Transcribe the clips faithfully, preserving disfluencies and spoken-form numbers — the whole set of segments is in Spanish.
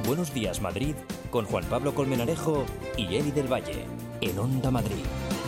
Buenos Días Madrid con Juan Pablo Colmenarejo y Eli del Valle en Onda Madrid.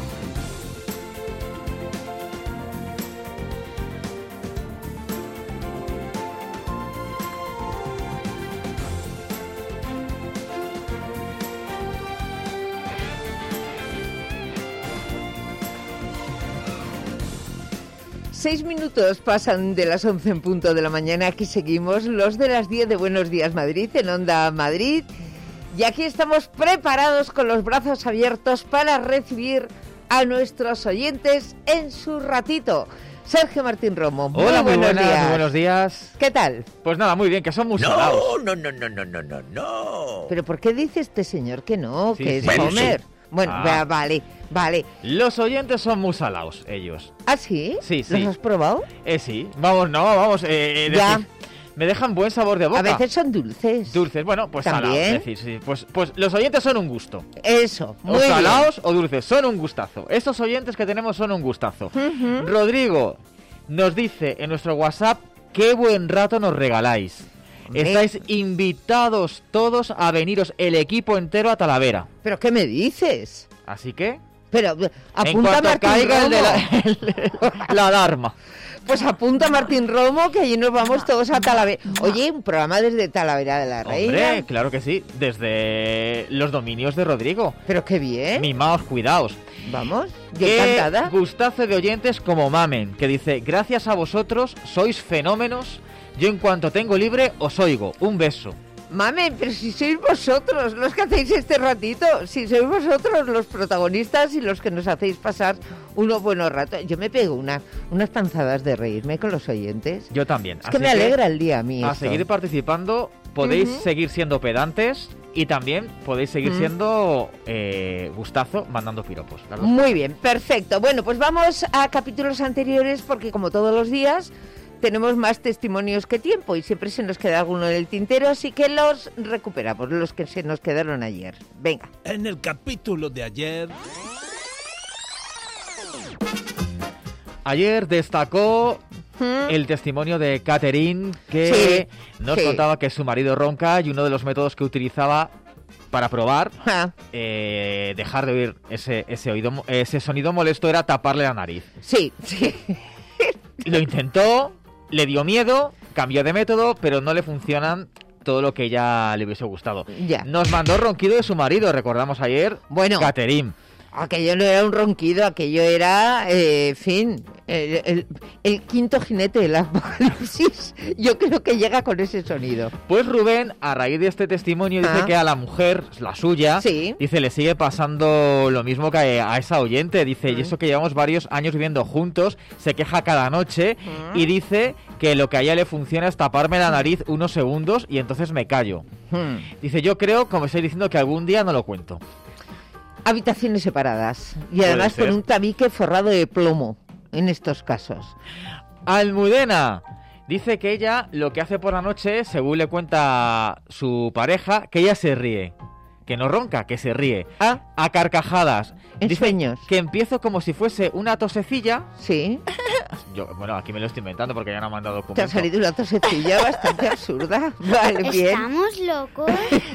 Seis minutos pasan de las once en punto de la mañana. Aquí seguimos, los de las diez de Buenos Días Madrid, en Onda Madrid. Y aquí estamos preparados con los brazos abiertos para recibir a nuestros oyentes en su ratito. Sergio Martín Romo, muy Hola, muy buenos buenas, días. muy buenos días. ¿Qué tal? Pues nada, muy bien, que son muy salados. No, no, no, no, no, no, no. ¿Pero por qué dice este señor que no, Sí, que sí. es Bueno, Homer? sí. Bueno, Ah. va- vale, vale. Los oyentes son muy salados, ellos. ¿Ah, sí? Sí, sí. ¿Los has probado? Eh, sí. Vamos, no, vamos. Eh, eh, Ya. decir, me dejan buen sabor de boca. A veces son dulces. Dulces, bueno, pues ¿También? salados. Es decir, sí. Pues, pues los oyentes son un gusto. Eso, muy O bien. salados o dulces, son un gustazo. Estos oyentes que tenemos son un gustazo. Ujú. Rodrigo nos dice en nuestro WhatsApp, qué buen rato nos regaláis. Hombre. Estáis invitados todos a veniros el equipo entero a Talavera. ¿Pero qué me dices? Así que, Pero en apunta a cuanto Martín caiga el de Romo. la, el- la alarma. Pues apunta a Martín Romo, que allí nos vamos todos a Talavera. Oye, un programa desde Talavera de la Reina. Hombre, claro que sí, desde los dominios de Rodrigo. Pero qué bien. Mimaos, cuidaos. Vamos, yo Qué encantada. gustazo de oyentes como Mamen, que dice, gracias a vosotros, sois fenómenos, yo en cuanto tengo libre os oigo, un beso. Mame, pero si sois vosotros los que hacéis este ratito, si sois vosotros los protagonistas y los que nos hacéis pasar unos buenos ratos. Yo me pego una, unas panzadas de reírme con los oyentes. Yo también. Es que me alegra el día a mí A esto. seguir participando, podéis Ujú. seguir siendo pedantes y también podéis seguir Ujú. siendo eh, gustazo mandando piropos. las dos Muy bien, perfecto. Bueno, pues vamos a capítulos anteriores porque como todos los días tenemos más testimonios que tiempo y siempre se nos queda alguno en el tintero, así que los recuperamos, los que se nos quedaron ayer. Venga. En el capítulo de ayer, Ayer destacó ¿Mm? el testimonio de Catherine, que Sí, nos sí. contaba que su marido ronca y uno de los métodos que utilizaba para probar Ah, eh, dejar de oír ese, ese, oído, mo- ese sonido molesto era taparle la nariz. sí, sí. Lo intentó, le dio miedo, cambió de método, pero no le funcionan todo lo que ella le hubiese gustado. Ya. Nos mandó ronquido de su marido, recordamos ayer, Bueno. Catherine. Aquello no era un ronquido, aquello era, eh, en fin, el, el- el quinto jinete del apocalipsis. Yo creo que llega con ese sonido. Pues Rubén, a raíz de este testimonio, dice Ah. que a la mujer, la suya, Sí. dice, le sigue pasando lo mismo que a, a esa oyente. Dice, y Mm. eso que llevamos varios años viviendo juntos, se queja cada noche Mm. y dice que lo que a ella le funciona es taparme la nariz unos segundos y entonces me callo. Hmm. Dice, yo creo, como estoy diciendo, que algún día no lo cuento. Habitaciones separadas y Puede además ser. con un tabique forrado de plomo en estos casos. Almudena dice que ella lo que hace por la noche, según le cuenta su pareja, que ella se ríe. Que no ronca, que se ríe. Ah, A carcajadas. en Dice sueños. que empiezo como si fuese una tosecilla. Sí, Yo, bueno, aquí me lo estoy inventando porque ya no me han dado te ha documento. salido una tosecilla bastante absurda. Vale, bien. ¿Estamos locos?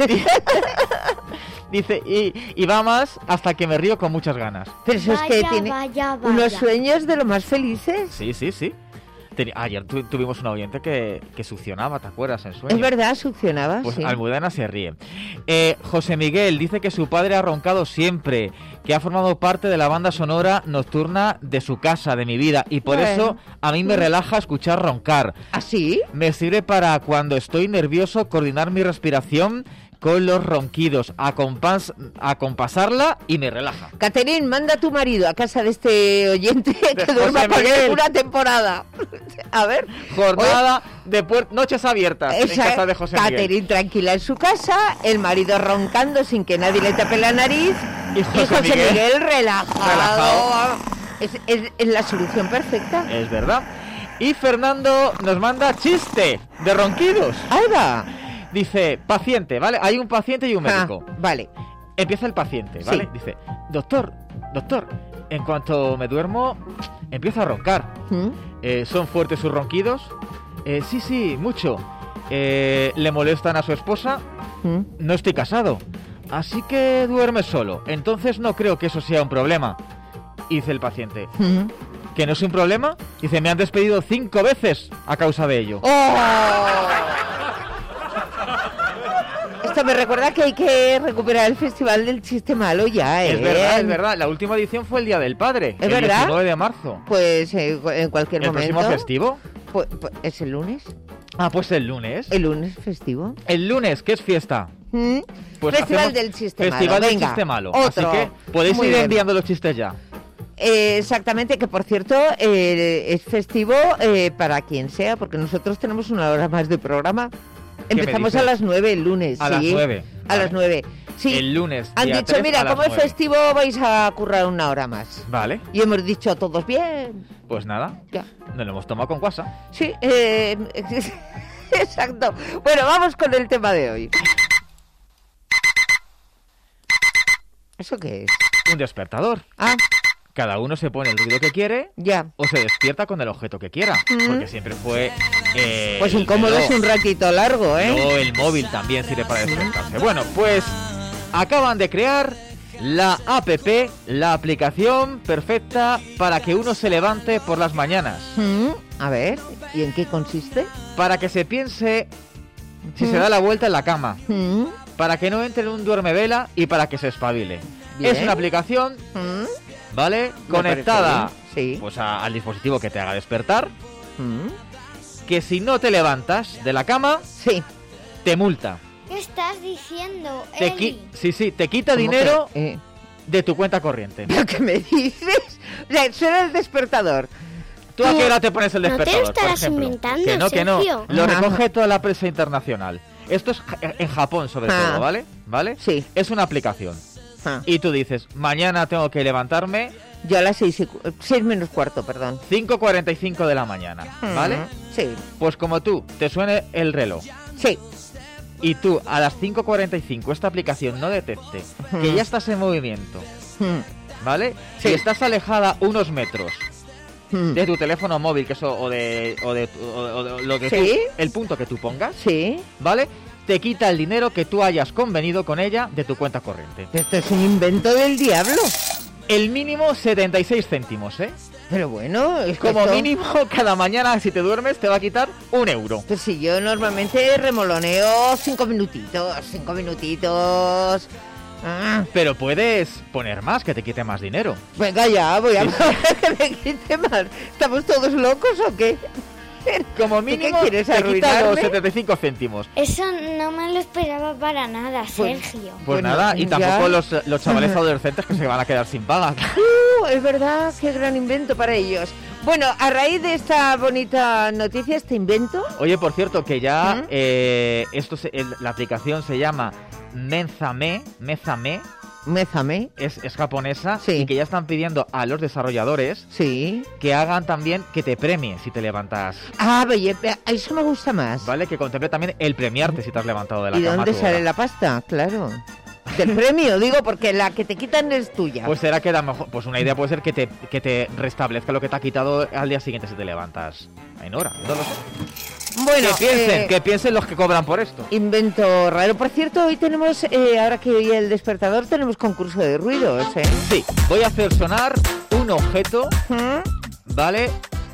Dice, y, y va más hasta que me río con muchas ganas. Pero eso es que Vaya, tiene vaya, vaya. unos sueños de lo más felices. Sí, sí, sí. Teni- Ayer tu- tuvimos una oyente que, que succionaba, ¿te acuerdas? En sueños. Es verdad, succionaba, Pues sí. Almudena se ríe. Eh, José Miguel dice que su padre ha roncado siempre, que ha formado parte de la banda sonora nocturna de su casa, de mi vida, y por Bueno. eso a mí me relaja escuchar roncar. ¿Ah, sí? Me sirve para cuando estoy nervioso coordinar mi respiración con los ronquidos, acompas- acompasarla y me relaja. Caterín, manda a tu marido a casa de este oyente que De duerma José con él Miguel. una temporada. A ver. Jornada de puer- noches abiertas en Esa- casa de José Miguel. Caterín tranquila en su casa, el marido roncando sin que nadie le tape la nariz Y José Miguel, Miguel relajado. relajado. Es, es- es la solución perfecta. Es verdad. Y Fernando nos manda chiste de ronquidos. Ahí va. Dice, paciente, ¿vale? Hay un paciente y un médico. Ah, vale. Empieza el paciente, ¿vale? Sí. Dice, doctor, doctor, en cuanto me duermo, empiezo a roncar. ¿Mm? Eh, ¿Son fuertes sus ronquidos? Eh, sí, sí, mucho. Eh, ¿Le molestan a su esposa? ¿Mm? no estoy casado, así que duerme solo, entonces no creo que eso sea un problema. Y dice el paciente, ¿Mm? ¿que no es un problema? Dice, me han despedido cinco veces a causa de ello. ¡Oh! Esto me recuerda que hay que recuperar el Festival del Chiste Malo ya, ¿eh? Es verdad, es verdad. La última edición fue el Día del Padre, ¿Es el verdad? diecinueve de marzo. Pues eh, en cualquier ¿El momento. próximo festivo? Pues, pues, ¿es el lunes? Ah, pues el lunes. ¿El lunes festivo? El lunes, ¿qué es fiesta? ¿Mm? Pues Festival hacemos del Chiste Festival Malo. del Venga, Chiste Malo. otro. Así que podéis Muy ir bien. enviando los chistes ya. Eh, exactamente, que por cierto eh, es festivo eh, para quien sea, porque nosotros tenemos una hora más de programa. me Empezamos dices? a las nueve el lunes. A sí. las nueve. A Vale. las nueve. Sí. El lunes. Han día dicho, tres, a mira, las como es nueve. festivo vais a currar una hora más. Vale, Y hemos dicho a todos, bien. pues nada. Ya. Nos lo hemos tomado con guasa. Sí, eh, exacto. Bueno, vamos con el tema de hoy. ¿Eso qué es? Un despertador. Ah, Cada uno se pone el ruido que quiere ya. o se despierta con el objeto que quiera. Mm. Porque siempre fue... eh, Pues el incómodo es reloj. un ratito largo, ¿eh? Luego el móvil también sirve para despertarse. Bueno, pues acaban de crear la app, la aplicación perfecta para que uno se levante por las mañanas. Mm, a ver, ¿y en qué consiste? Para que se piense si Mm. se da la vuelta en la cama. Mm, Para que no entre en un duermevela y para que se espabile. Bien. Es una aplicación, mm, ¿vale? me Conectada parece bien, sí. pues a- al dispositivo que te haga despertar. mm, Que si no te levantas de la cama, sí. te multa. ¿Qué estás diciendo, Te Eli? qui- sí, sí, te quita ¿Cómo dinero que? Eh, de tu cuenta corriente. ¿Pero qué me dices? O sea, suena el despertador. ¿Tú a qué hora te pones el No te lo despertador, por estarás ejemplo? inventando, Que no, que no. Sergio. Lo Ajá. recoge toda la prensa internacional. Esto es ja- en Japón, sobre Ah. todo, ¿vale? ¿Vale? Sí. Es una aplicación. Ah, Y tú dices, mañana tengo que levantarme yo a las seis, y cu- seis menos cuarto, perdón. cinco cuarenta y cinco de la mañana, ¿vale? Mm, sí, Pues como tú, te suene el reloj sí. y tú a las cinco cuarenta y cinco esta aplicación no detecte que Ujú. ya estás en movimiento, Mm, ¿vale? Sí. Si estás alejada unos metros mm, de tu teléfono móvil, que eso, o de, o de, o- o de lo que Sí. tú, el punto que tú pongas, sí. ¿vale? Te quita el dinero que tú hayas convenido con ella de tu cuenta corriente. Esto es un invento del diablo. El mínimo setenta y seis céntimos, ¿eh? Pero bueno, es que Como esto- mínimo, cada mañana si te duermes te va a quitar un euro. Pues si yo normalmente remoloneo cinco minutitos, cinco minutitos. Ah, Pero puedes poner más, que te quite más dinero. venga ya, voy a que me quite más. ¿Estamos todos locos o qué? Como ¿Tú qué mínimo quieres, te quita los arruinarme? setenta y cinco céntimos. Eso no me lo esperaba para nada, Pues- Sergio. Pues Bueno, nada, y ya. tampoco los, los chavales adolescentes que se van a quedar sin paga. Uh, es verdad, qué gran invento para ellos. Bueno, a raíz de esta bonita noticia, este invento, Oye, por cierto, que ya ¿Mm? eh, esto se- el- la aplicación se llama Menzame, Mezame, mézame, es, es japonesa, Sí. y que ya están pidiendo a los desarrolladores sí. que hagan también que te premie si te levantas, Ah, oye, eso me gusta más. ¿vale? Que contemple también el premiarte si te has levantado de la ¿Y cama. dónde a tu sale hora. la pasta? Claro. Del premio, digo, porque la que te quitan es tuya. Pues será que da mejor, pues una idea puede ser que te, que te restablezca lo que te ha quitado al día siguiente si te levantas en hora. No lo sé. bueno, que piensen, eh, que piensen los que cobran por esto. invento raro. Por cierto, hoy tenemos, eh, ahora que oí el despertador, tenemos concurso de ruidos, ¿eh? Sí, voy a hacer sonar un objeto, ¿Mm? ¿vale?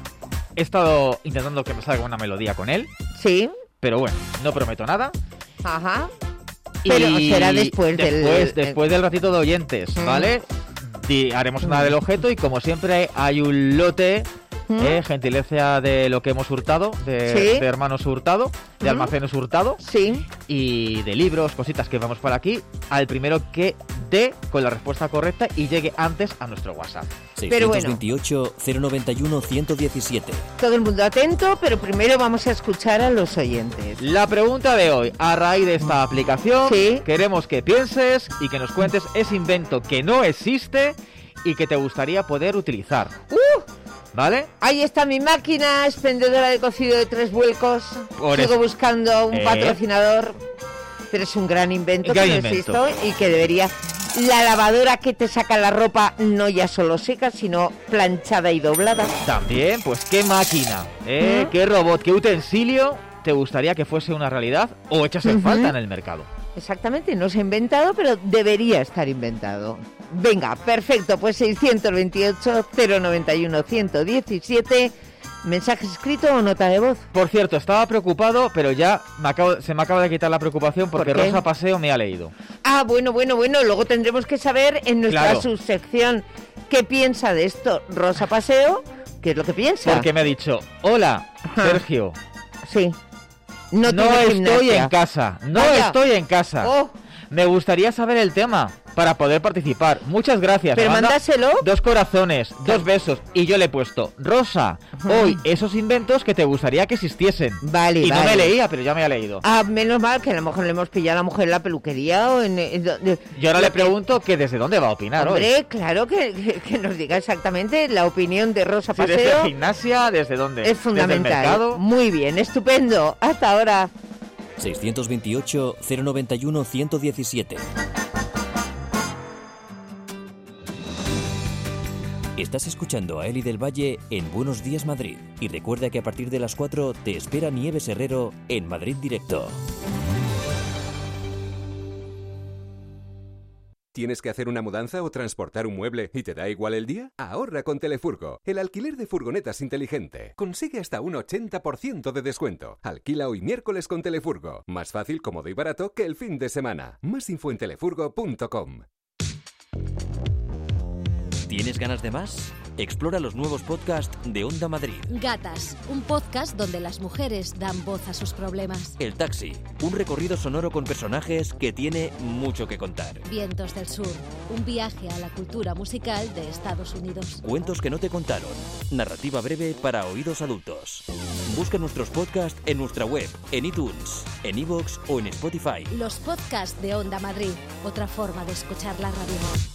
He estado intentando que me salga una melodía con él, Sí, pero bueno, no prometo nada. ajá. Pero Y será después del- después, después del ratito de oyentes, Mm. ¿vale? Di- haremos sonar el objeto y como siempre hay un lote, Mm. eh, gentileza de lo que hemos hurtado, de, Sí. de hermanos hurtado, de Mm. almacenes hurtado Sí. y de libros, cositas que vamos por aquí, al primero que dé con la respuesta correcta y llegue antes a nuestro WhatsApp. Pero bueno. seiscientos veintiocho, cero noventa y uno, ciento diecisiete. Todo el mundo atento, pero primero vamos a escuchar a los oyentes. La pregunta de hoy, a raíz de esta aplicación, Sí. queremos que pienses y que nos cuentes ese invento que no existe y que te gustaría poder utilizar. ¡Uh! ¿Vale? Ahí está mi máquina expendedora de cocido de tres vuelcos. Por Sigo eso. buscando un Eh. patrocinador, pero es un gran invento Gran que no invento. existe y que debería... La lavadora que te saca la ropa no ya solo seca, sino planchada y doblada. También, pues qué máquina, ¿eh? ¿Mm? qué robot, qué utensilio te gustaría que fuese una realidad o echas en Ujú. falta en el mercado. Exactamente, no se ha inventado, pero debería estar inventado. Venga, perfecto, pues seiscientos veintiocho, cero noventa y uno, ciento diecisiete, mensaje escrito o nota de voz. Por cierto, estaba preocupado, pero ya me acabo, se me acaba de quitar la preocupación porque ¿Por qué? Rosa Paseo me ha leído. Ah, bueno, bueno, bueno, luego tendremos que saber en nuestra Claro. subsección qué piensa de esto Rosa Paseo, qué es lo que piensa. Porque me ha dicho, hola, Ajá. Sergio, Sí. No, no tiene estoy gimnasia. en casa, no Vaya. estoy en casa. Oh. Me gustaría saber el tema para poder participar. Muchas gracias. Pero Me manda mándaselo. Dos corazones, dos besos. Y yo le he puesto, Rosa, hoy esos inventos que te gustaría que existiesen. Vale, y vale. no me leía, pero ya me ha leído. Ah, menos mal que a lo mejor le hemos pillado a la mujer en la peluquería o en... en donde- Yo ahora lo le que- pregunto que desde dónde va a opinar Hombre, hoy. claro que, que, que nos diga exactamente la opinión de Rosa Si desde Paseo. gimnasia, desde dónde. Es Desde el fundamental. mercado. Muy bien, estupendo. Hasta ahora. seiscientos veintiocho, cero noventa y uno, ciento diecisiete. Estás escuchando a Eli del Valle en Buenos Días Madrid. Y recuerda que a partir de las cuatro te espera Nieves Herrero en Madrid Directo. ¿Tienes que hacer una mudanza o transportar un mueble y te da igual el día? Ahorra con Telefurgo, el alquiler de furgonetas inteligente. Consigue hasta un ochenta por ciento de descuento. Alquila hoy miércoles con Telefurgo. Más fácil, cómodo y barato que el fin de semana. Más info en telefurgo punto com. ¿Tienes ganas de más? Explora los nuevos podcasts de Onda Madrid. Gatas, un podcast donde las mujeres dan voz a sus problemas. El Taxi, un recorrido sonoro con personajes que tiene mucho que contar. Vientos del Sur, un viaje a la cultura musical de Estados Unidos. Cuentos que no te contaron. Narrativa breve para oídos adultos. Busca nuestros podcasts en nuestra web, en iTunes, en iVoox o en Spotify. Los podcasts de Onda Madrid, otra forma de escuchar la radio.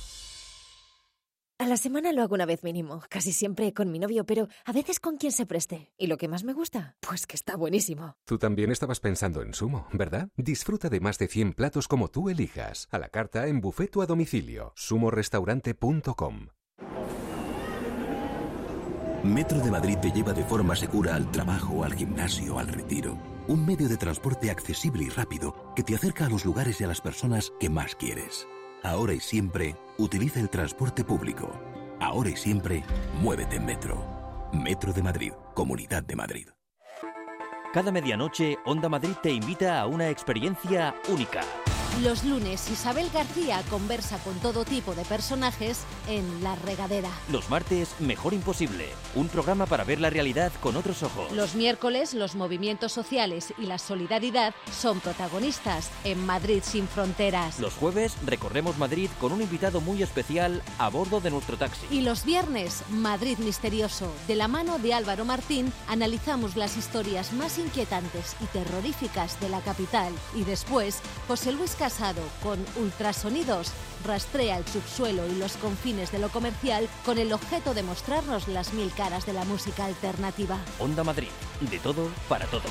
A la semana lo hago una vez mínimo, casi siempre con mi novio, pero a veces con quien se preste. ¿Y lo que más me gusta? Pues que está buenísimo. Tú también estabas pensando en Sumo, ¿verdad? Disfruta de más de cien platos como tú elijas. A la carta en buffet o a domicilio. sumo restaurante punto com. Metro de Madrid te lleva de forma segura al trabajo, al gimnasio, al retiro. Un medio de transporte accesible y rápido que te acerca a los lugares y a las personas que más quieres. Ahora y siempre, utiliza el transporte público. Ahora y siempre, muévete en Metro. Metro de Madrid, Comunidad de Madrid. Cada medianoche, Onda Madrid te invita a una experiencia única. Los lunes, Isabel García conversa con todo tipo de personajes en La Regadera. Los martes, Mejor Imposible, un programa para ver la realidad con otros ojos. Los miércoles, los movimientos sociales y la solidaridad son protagonistas en Madrid sin fronteras. Los jueves, recorremos Madrid con un invitado muy especial a bordo de nuestro taxi. Y los viernes, Madrid Misterioso. De la mano de Álvaro Martín, analizamos las historias más inquietantes y terroríficas de la capital. Y después, José Luis Casado, con Ultrasonidos, rastrea el subsuelo y los confines de lo comercial con el objeto de mostrarnos las mil caras de la música alternativa. Onda Madrid, de todo para todos.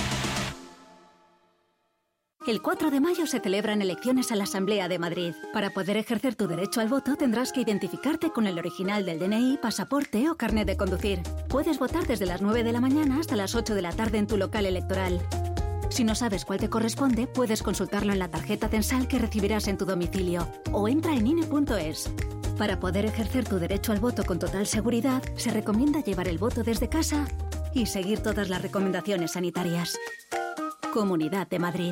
El cuatro de mayo se celebran elecciones a la Asamblea de Madrid. Para poder ejercer tu derecho al voto tendrás que identificarte con el original del D N I, pasaporte o carnet de conducir. Puedes votar desde las nueve de la mañana hasta las ocho de la tarde en tu local electoral. Si no sabes cuál te corresponde, puedes consultarlo en la tarjeta censal que recibirás en tu domicilio o entra en I N E punto es. Para poder ejercer tu derecho al voto con total seguridad, se recomienda llevar el voto desde casa y seguir todas las recomendaciones sanitarias. Comunidad de Madrid.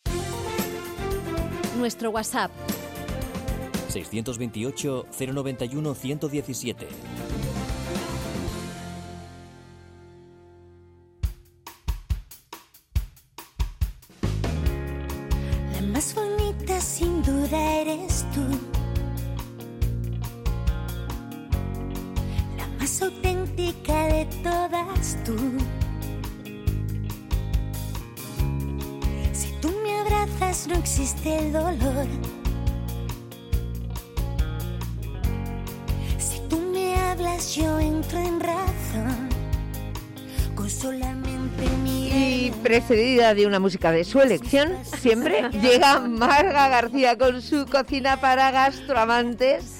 Nuestro WhatsApp seiscientos veintiocho, cero noventa y uno, ciento diecisiete. La más bonita sin duda eres tú. La más auténtica de todas tú. Si tú me abrazas no existe el dolor. Si tú me hablas yo entro en razón. Con solamente mi... Y precedida de una música de su elección, siempre llega Marga García con su cocina para gastroamantes,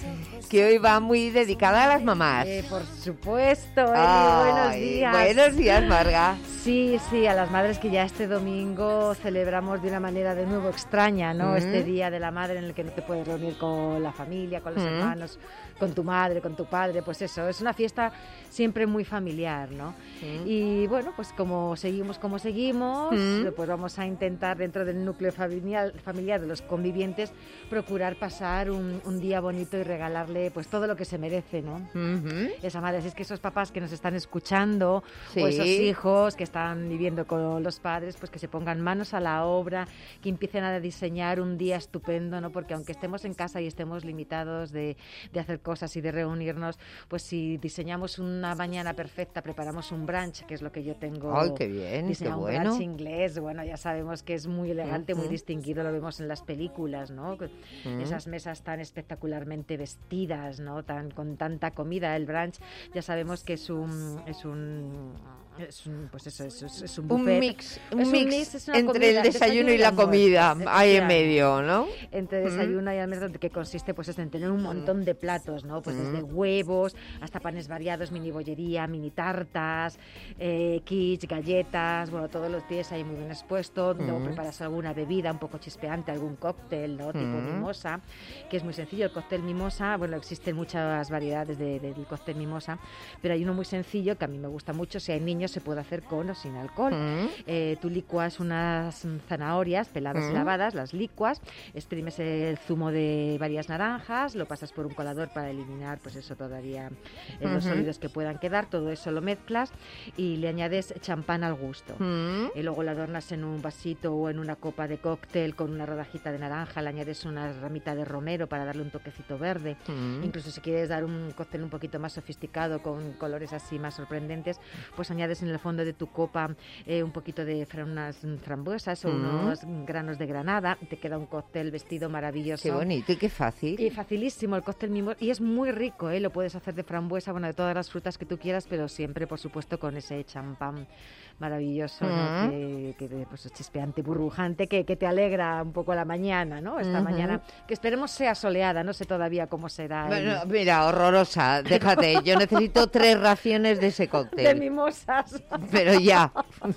que hoy va muy dedicada a las mamás. Eh, por supuesto, Eli, Ay, buenos días. Buenos días, Marga. Sí, sí, a las madres que ya este domingo celebramos de una manera de nuevo extraña, ¿no? Mm. Este Día de la Madre en el que no te puedes reunir con la familia, con los Mm. hermanos, con tu madre, con tu padre, pues eso, es una fiesta siempre muy familiar, ¿no? Mm. Y bueno, pues como seguimos como seguimos, Mm. pues vamos a intentar dentro del núcleo familiar, familiar de los convivientes procurar pasar un, un día bonito y regalarle pues todo lo que se merece, ¿no? Uh-huh. Esa madre, si es que esos papás que nos están escuchando, Sí. o esos hijos que están viviendo con los padres, pues que se pongan manos a la obra, que empiecen a diseñar un día estupendo, ¿no? Porque aunque estemos en casa y estemos limitados de, de hacer cosas y de reunirnos, pues si diseñamos una mañana perfecta, preparamos un brunch, que es lo que yo tengo. Ay, qué bien, diseñado, qué un bueno. brunch inglés, bueno, ya sabemos que es muy elegante, muy Ujú. distinguido, lo vemos en las películas, ¿no? Ujú. Esas mesas tan espectacularmente vestidas, ¿no? Tan, con tanta comida, el brunch, ya sabemos que es un, es un, es un pues eso, es, es, es un Un buffet. mix, un Es mix es una entre comida, el desayuno y la almuerzo, comida, ahí en efectivamente. medio, ¿no? Entre Mm. desayuno y almuerzo, que consiste pues en tener un montón de platos, ¿no? Pues desde huevos hasta panes variados, mini bollería, mini tartas, eh, quiche, galletas, bueno, todos los días ahí muy bien expuesto. Luego Mm. preparas alguna bebida un poco chispeante, algún cóctel, ¿no? Tipo Mm. mimosa, que es muy sencillo. El cóctel mimosa, bueno, existen muchas variedades de, de- del cóctel mimosa, pero hay uno muy sencillo que a mí me gusta mucho. Si hay niños se puede hacer con o sin alcohol. Mm. Eh, tú licuas unas zanahorias peladas y Mm. lavadas, las licuas, exprimes el zumo de varias naranjas, lo pasas por un colador para eliminar, pues eso todavía, eh, los Ujú. sólidos que puedan quedar, todo eso lo mezclas y le añades champán al gusto. Mm. Y luego lo adornas en un vasito o en una copa de cóctel con una rodajita de naranja, le añades una ramita de romero para darle un toquecito verde. Mm. Incluso si quieres dar un cóctel un poquito más sofisticado con colores así más sorprendentes, pues añades en el fondo de tu copa eh, un poquito de fra- unas frambuesas o Mm. unos granos de granada y te queda un cóctel vestido maravilloso. Qué bonito y qué fácil. Y facilísimo el cóctel mismo. Y es muy rico, ¿eh? Lo puedes hacer de frambuesa, bueno, de todas las frutas que tú quieras, pero siempre, por supuesto, con ese champán maravilloso, ¿no? Mm. que, que, pues, chispeante, burbujante, que, que te alegra un poco la mañana, ¿no? Esta Ujú. mañana, que esperemos sea soleada, no sé todavía cómo será. el- Bueno, mira, horrorosa, déjate, yo necesito tres raciones de ese de cóctel. mimosas. Pero ya,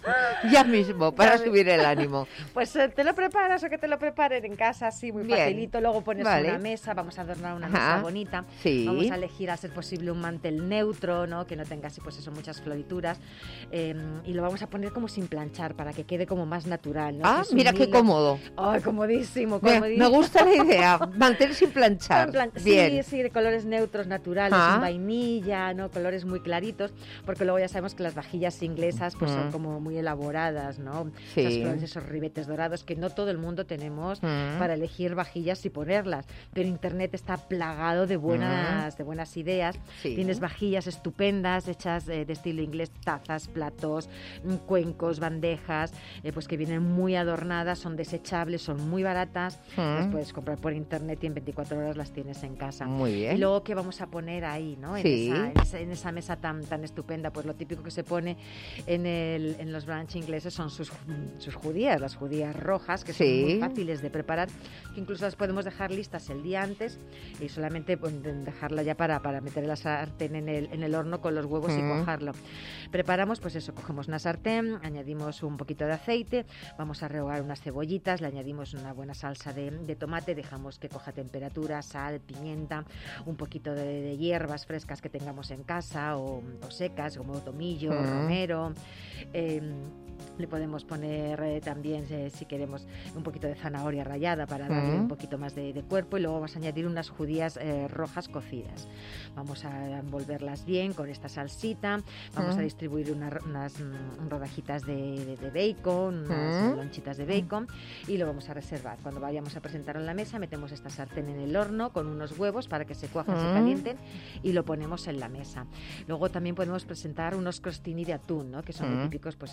ya mismo, para Ya, subir el ánimo. Pues eh, te lo preparas o que te lo preparen en casa, así muy Bien. facilito. Luego pones Vale. una mesa, vamos a adornar una Ajá. mesa bonita. Sí. Vamos a elegir, a ser posible, un mantel neutro, ¿no? Que no tenga así, pues eso, muchas florituras. Eh, y lo vamos a poner como sin planchar para que quede como más natural, ¿no? Ah, Si es un mira qué hilo- cómodo. Ay, comodísimo, Me, comodísimo. me gusta la idea, mantener sin planchar. En plan, Bien. Sí, sí, de colores neutros, naturales, Ah. un vainilla, ¿no? Colores muy claritos, porque luego ya sabemos que las vajillas inglesas pues son Mm. como muy elaboradas, ¿no? Sí. Esas flores, esos ribetes dorados que no todo el mundo tenemos Mm. para elegir vajillas y ponerlas, pero internet está plagado de buenas, de buenas ideas. Sí. Tienes vajillas estupendas hechas eh, de estilo inglés, tazas, platos, mm, cuencos, bandejas, eh, pues que vienen muy adornadas, son desechables, son muy baratas, Mm. las puedes comprar por internet y en veinticuatro horas las tienes en casa. Muy bien. Y luego, ¿qué vamos a poner ahí, no? En, Sí. esa, en, esa, en esa mesa tan, tan estupenda, pues lo típico que se pone en, el, en los brunch ingleses son sus, sus judías, las judías rojas, que son Sí. muy fáciles de preparar, que incluso las podemos dejar listas el día antes y solamente pues, de- dejarla ya para, para meter la sartén en el, en el horno con los huevos y Mm. cuajarlo. Preparamos, pues eso, cogemos una sartén, añadimos un poquito de aceite, vamos a rehogar unas cebollitas, le añadimos una buena salsa de, de tomate, dejamos que coja temperatura, sal, pimienta, un poquito de, de hierbas frescas que tengamos en casa o, o secas, como tomillo, Mm. romero. eh, Le podemos poner eh, también, eh, si queremos, un poquito de zanahoria rallada para darle Mm. un poquito más de, de cuerpo, y luego vamos a añadir unas judías eh, rojas cocidas. Vamos a envolverlas bien con esta salsita, vamos Mm. a distribuir una- unas mm, rodajitas de, de- de bacon, unas Mm. lonchitas de bacon, y lo vamos a reservar. Cuando vayamos a presentar en la mesa, metemos esta sartén en el horno con unos huevos para que se cuajen, se Mm. calienten, y lo ponemos en la mesa. Luego también podemos presentar unos crostini de atún, ¿no? Que son muy Mm. típicos, pues esos son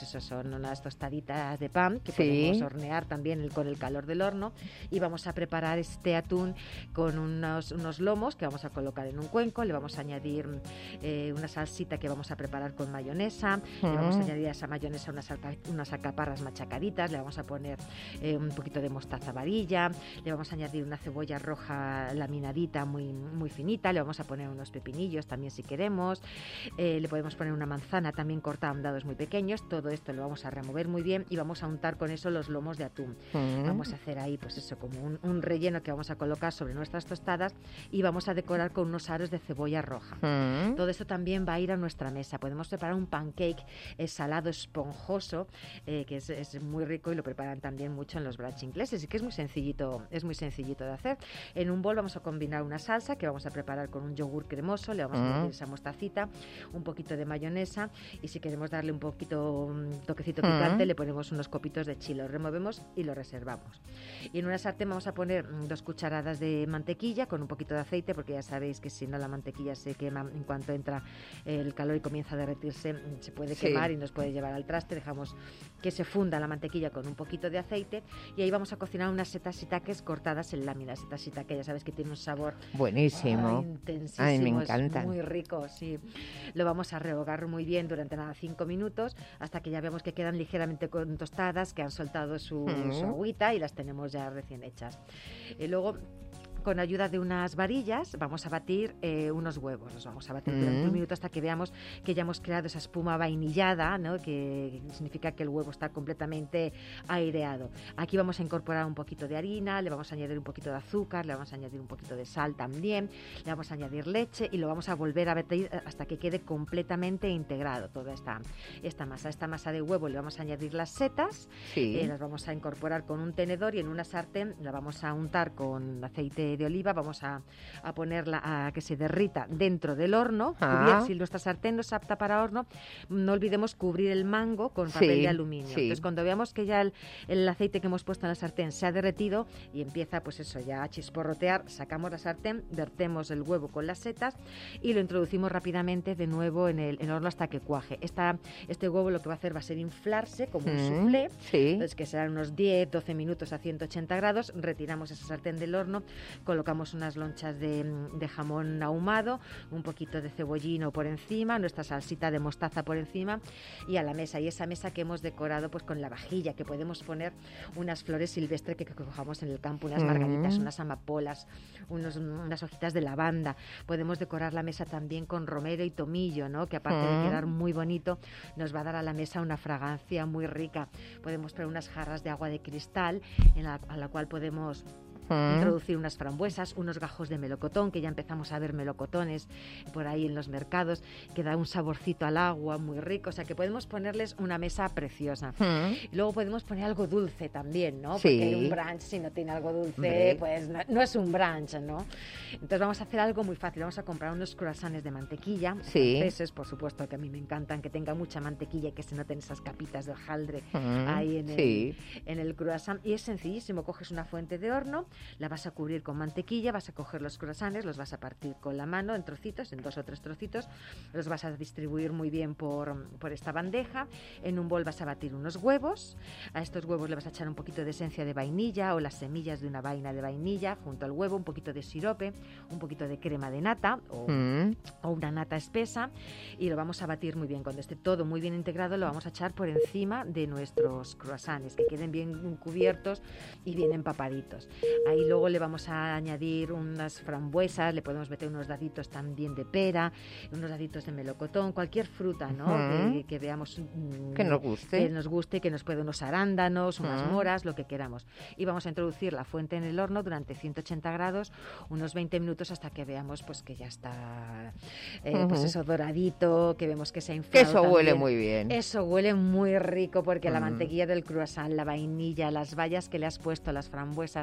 son unas tostaditas de pan que Sí. podemos hornear también el- con el calor del horno, y vamos a preparar este atún con unos, unos lomos que vamos a colocar en un cuenco, le vamos a añadir eh, una salsita que vamos a preparar con mayonesa, le vamos a Mm. añadir a esa mayonesa unas, alca- unas alcaparras machacaditas, le vamos a poner eh, un poquito de mostaza varilla, le vamos a añadir una cebolla roja laminadita muy, muy finita, le vamos a poner unos pepinillos también si queremos, eh, le podemos poner una manzana también cortada en dados muy pequeños. Todo esto lo vamos a remover muy bien y vamos a untar con eso los lomos de atún. Mm. Vamos a hacer ahí pues eso, como un, un relleno que vamos a colocar sobre nuestras tostadas, y vamos a decorar con unos aros de cebolla roja. Mm. Todo esto también va a ir a nuestra mesa. Podemos preparar un pancake eh, salado esponjoso, eh, que es, es muy rico, y lo preparan también mucho en los brunch ingleses, y que es muy sencillito, es muy sencillito de hacer. En un bol vamos a combinar una salsa que vamos a preparar con un yogur cremoso, le vamos a Mm. añadir esa mostacita, un poquito de mayonesa, y si queremos darle un poquito un toquecito Mm. picante, le ponemos unos copitos de chile, lo removemos y lo reservamos. Y en una sartén vamos a poner mm, dos cucharadas de mantequilla con un poquito de aceite, porque ya sabéis que si no la mantequilla se quema en cuanto entra el calor y comienza a derretirse, mm, se puede Sí. quemar y nos puede llevar al traste. Dejamos que se funda la mantequilla con un poquito de aceite, y ahí vamos a cocinar unas setas shiitakes cortadas en láminas. Setas shiitake, ya sabes que tiene un sabor Buenísimo. Ay, intensísimo, Ay, me es encantan. muy rico, sí. Lo vamos a rehogar muy bien durante nada cinco minutos, hasta que ya vemos que quedan ligeramente con tostadas, que han soltado su, Mm. su agüita, y las tenemos ya recién hechas. Y luego, con ayuda de unas varillas, vamos a batir eh, unos huevos. Los vamos a batir durante Mm. un minuto hasta que veamos que ya hemos creado esa espuma vainillada, ¿no? Que significa que el huevo está completamente aireado. Aquí vamos a incorporar un poquito de harina, le vamos a añadir un poquito de azúcar, le vamos a añadir un poquito de sal también, le vamos a añadir leche, y lo vamos a volver a batir hasta que quede completamente integrado toda esta, esta masa. Esta masa de huevo le vamos a añadir las setas, Sí. eh, las vamos a incorporar con un tenedor, y en una sartén la vamos a untar con aceite de oliva, vamos a, a ponerla a que se derrita dentro del horno. Ah. Cubrir- si nuestra sartén no es apta para horno, no olvidemos cubrir el mango con papel Sí, de aluminio. sí. Entonces, cuando veamos que ya el, el aceite que hemos puesto en la sartén se ha derretido y empieza pues eso ya a chisporrotear, sacamos la sartén, vertemos el huevo con las setas y lo introducimos rápidamente de nuevo en el, en el horno hasta que cuaje. Esta, este huevo lo que va a hacer va a ser inflarse como un Mm, soufflé, sí. entonces que serán unos diez doce minutos a ciento ochenta grados. Retiramos esa sartén del horno, colocamos unas lonchas de, de jamón ahumado, un poquito de cebollino por encima, nuestra salsita de mostaza por encima, y a la mesa. Y esa mesa que hemos decorado pues con la vajilla, que podemos poner unas flores silvestres que, que cojamos en el campo, unas Mm. margaritas, unas amapolas, unos, unas hojitas de lavanda. Podemos decorar la mesa también con romero y tomillo, ¿no? Que aparte Mm. de quedar muy bonito, nos va a dar a la mesa una fragancia muy rica. Podemos poner unas jarras de agua de cristal en la, a la cual podemos Mm. introducir unas frambuesas, unos gajos de melocotón, que ya empezamos a ver melocotones por ahí en los mercados, que da un saborcito al agua muy rico. O sea, que podemos ponerles una mesa preciosa. Mm. Y luego podemos poner algo dulce también, ¿no? Sí. Porque un brunch, si no tiene algo dulce, Hombre. pues no, no es un brunch, ¿no? Entonces vamos a hacer algo muy fácil. Vamos a comprar unos croissants de mantequilla, Sí. franceses, por supuesto, que a mí me encantan, que tenga mucha mantequilla y que se noten esas capitas de hojaldre Mm. ahí en el, Sí. en el croissant. Y es sencillísimo. Coges una fuente de horno, la vas a cubrir con mantequilla, vas a coger los croissants, los vas a partir con la mano en trocitos, en dos o tres trocitos, los vas a distribuir muy bien por, por esta bandeja. En un bol vas a batir unos huevos, a estos huevos le vas a echar un poquito de esencia de vainilla o las semillas de una vaina de vainilla junto al huevo, un poquito de sirope, un poquito de crema de nata o, Mm. o una nata espesa, y lo vamos a batir muy bien. Cuando esté todo muy bien integrado, lo vamos a echar por encima de nuestros croissants, que queden bien cubiertos y bien empapaditos. Ahí luego le vamos a añadir unas frambuesas, le podemos meter unos daditos también de pera, unos daditos de melocotón, cualquier fruta, ¿no? Ujú. que, que veamos mm, Que nos guste. que nos guste, que nos puede unos arándanos, unas Ujú. moras, lo que queramos. Y vamos a introducir la fuente en el horno durante ciento ochenta grados, unos veinte minutos, hasta que veamos pues que ya está eh, pues Ujú. eso doradito, que vemos que se ha Que inflado eso huele también. muy bien. Eso huele muy rico, porque la Mm. mantequilla del croissant, la vainilla, las bayas que le has puesto, las frambuesas,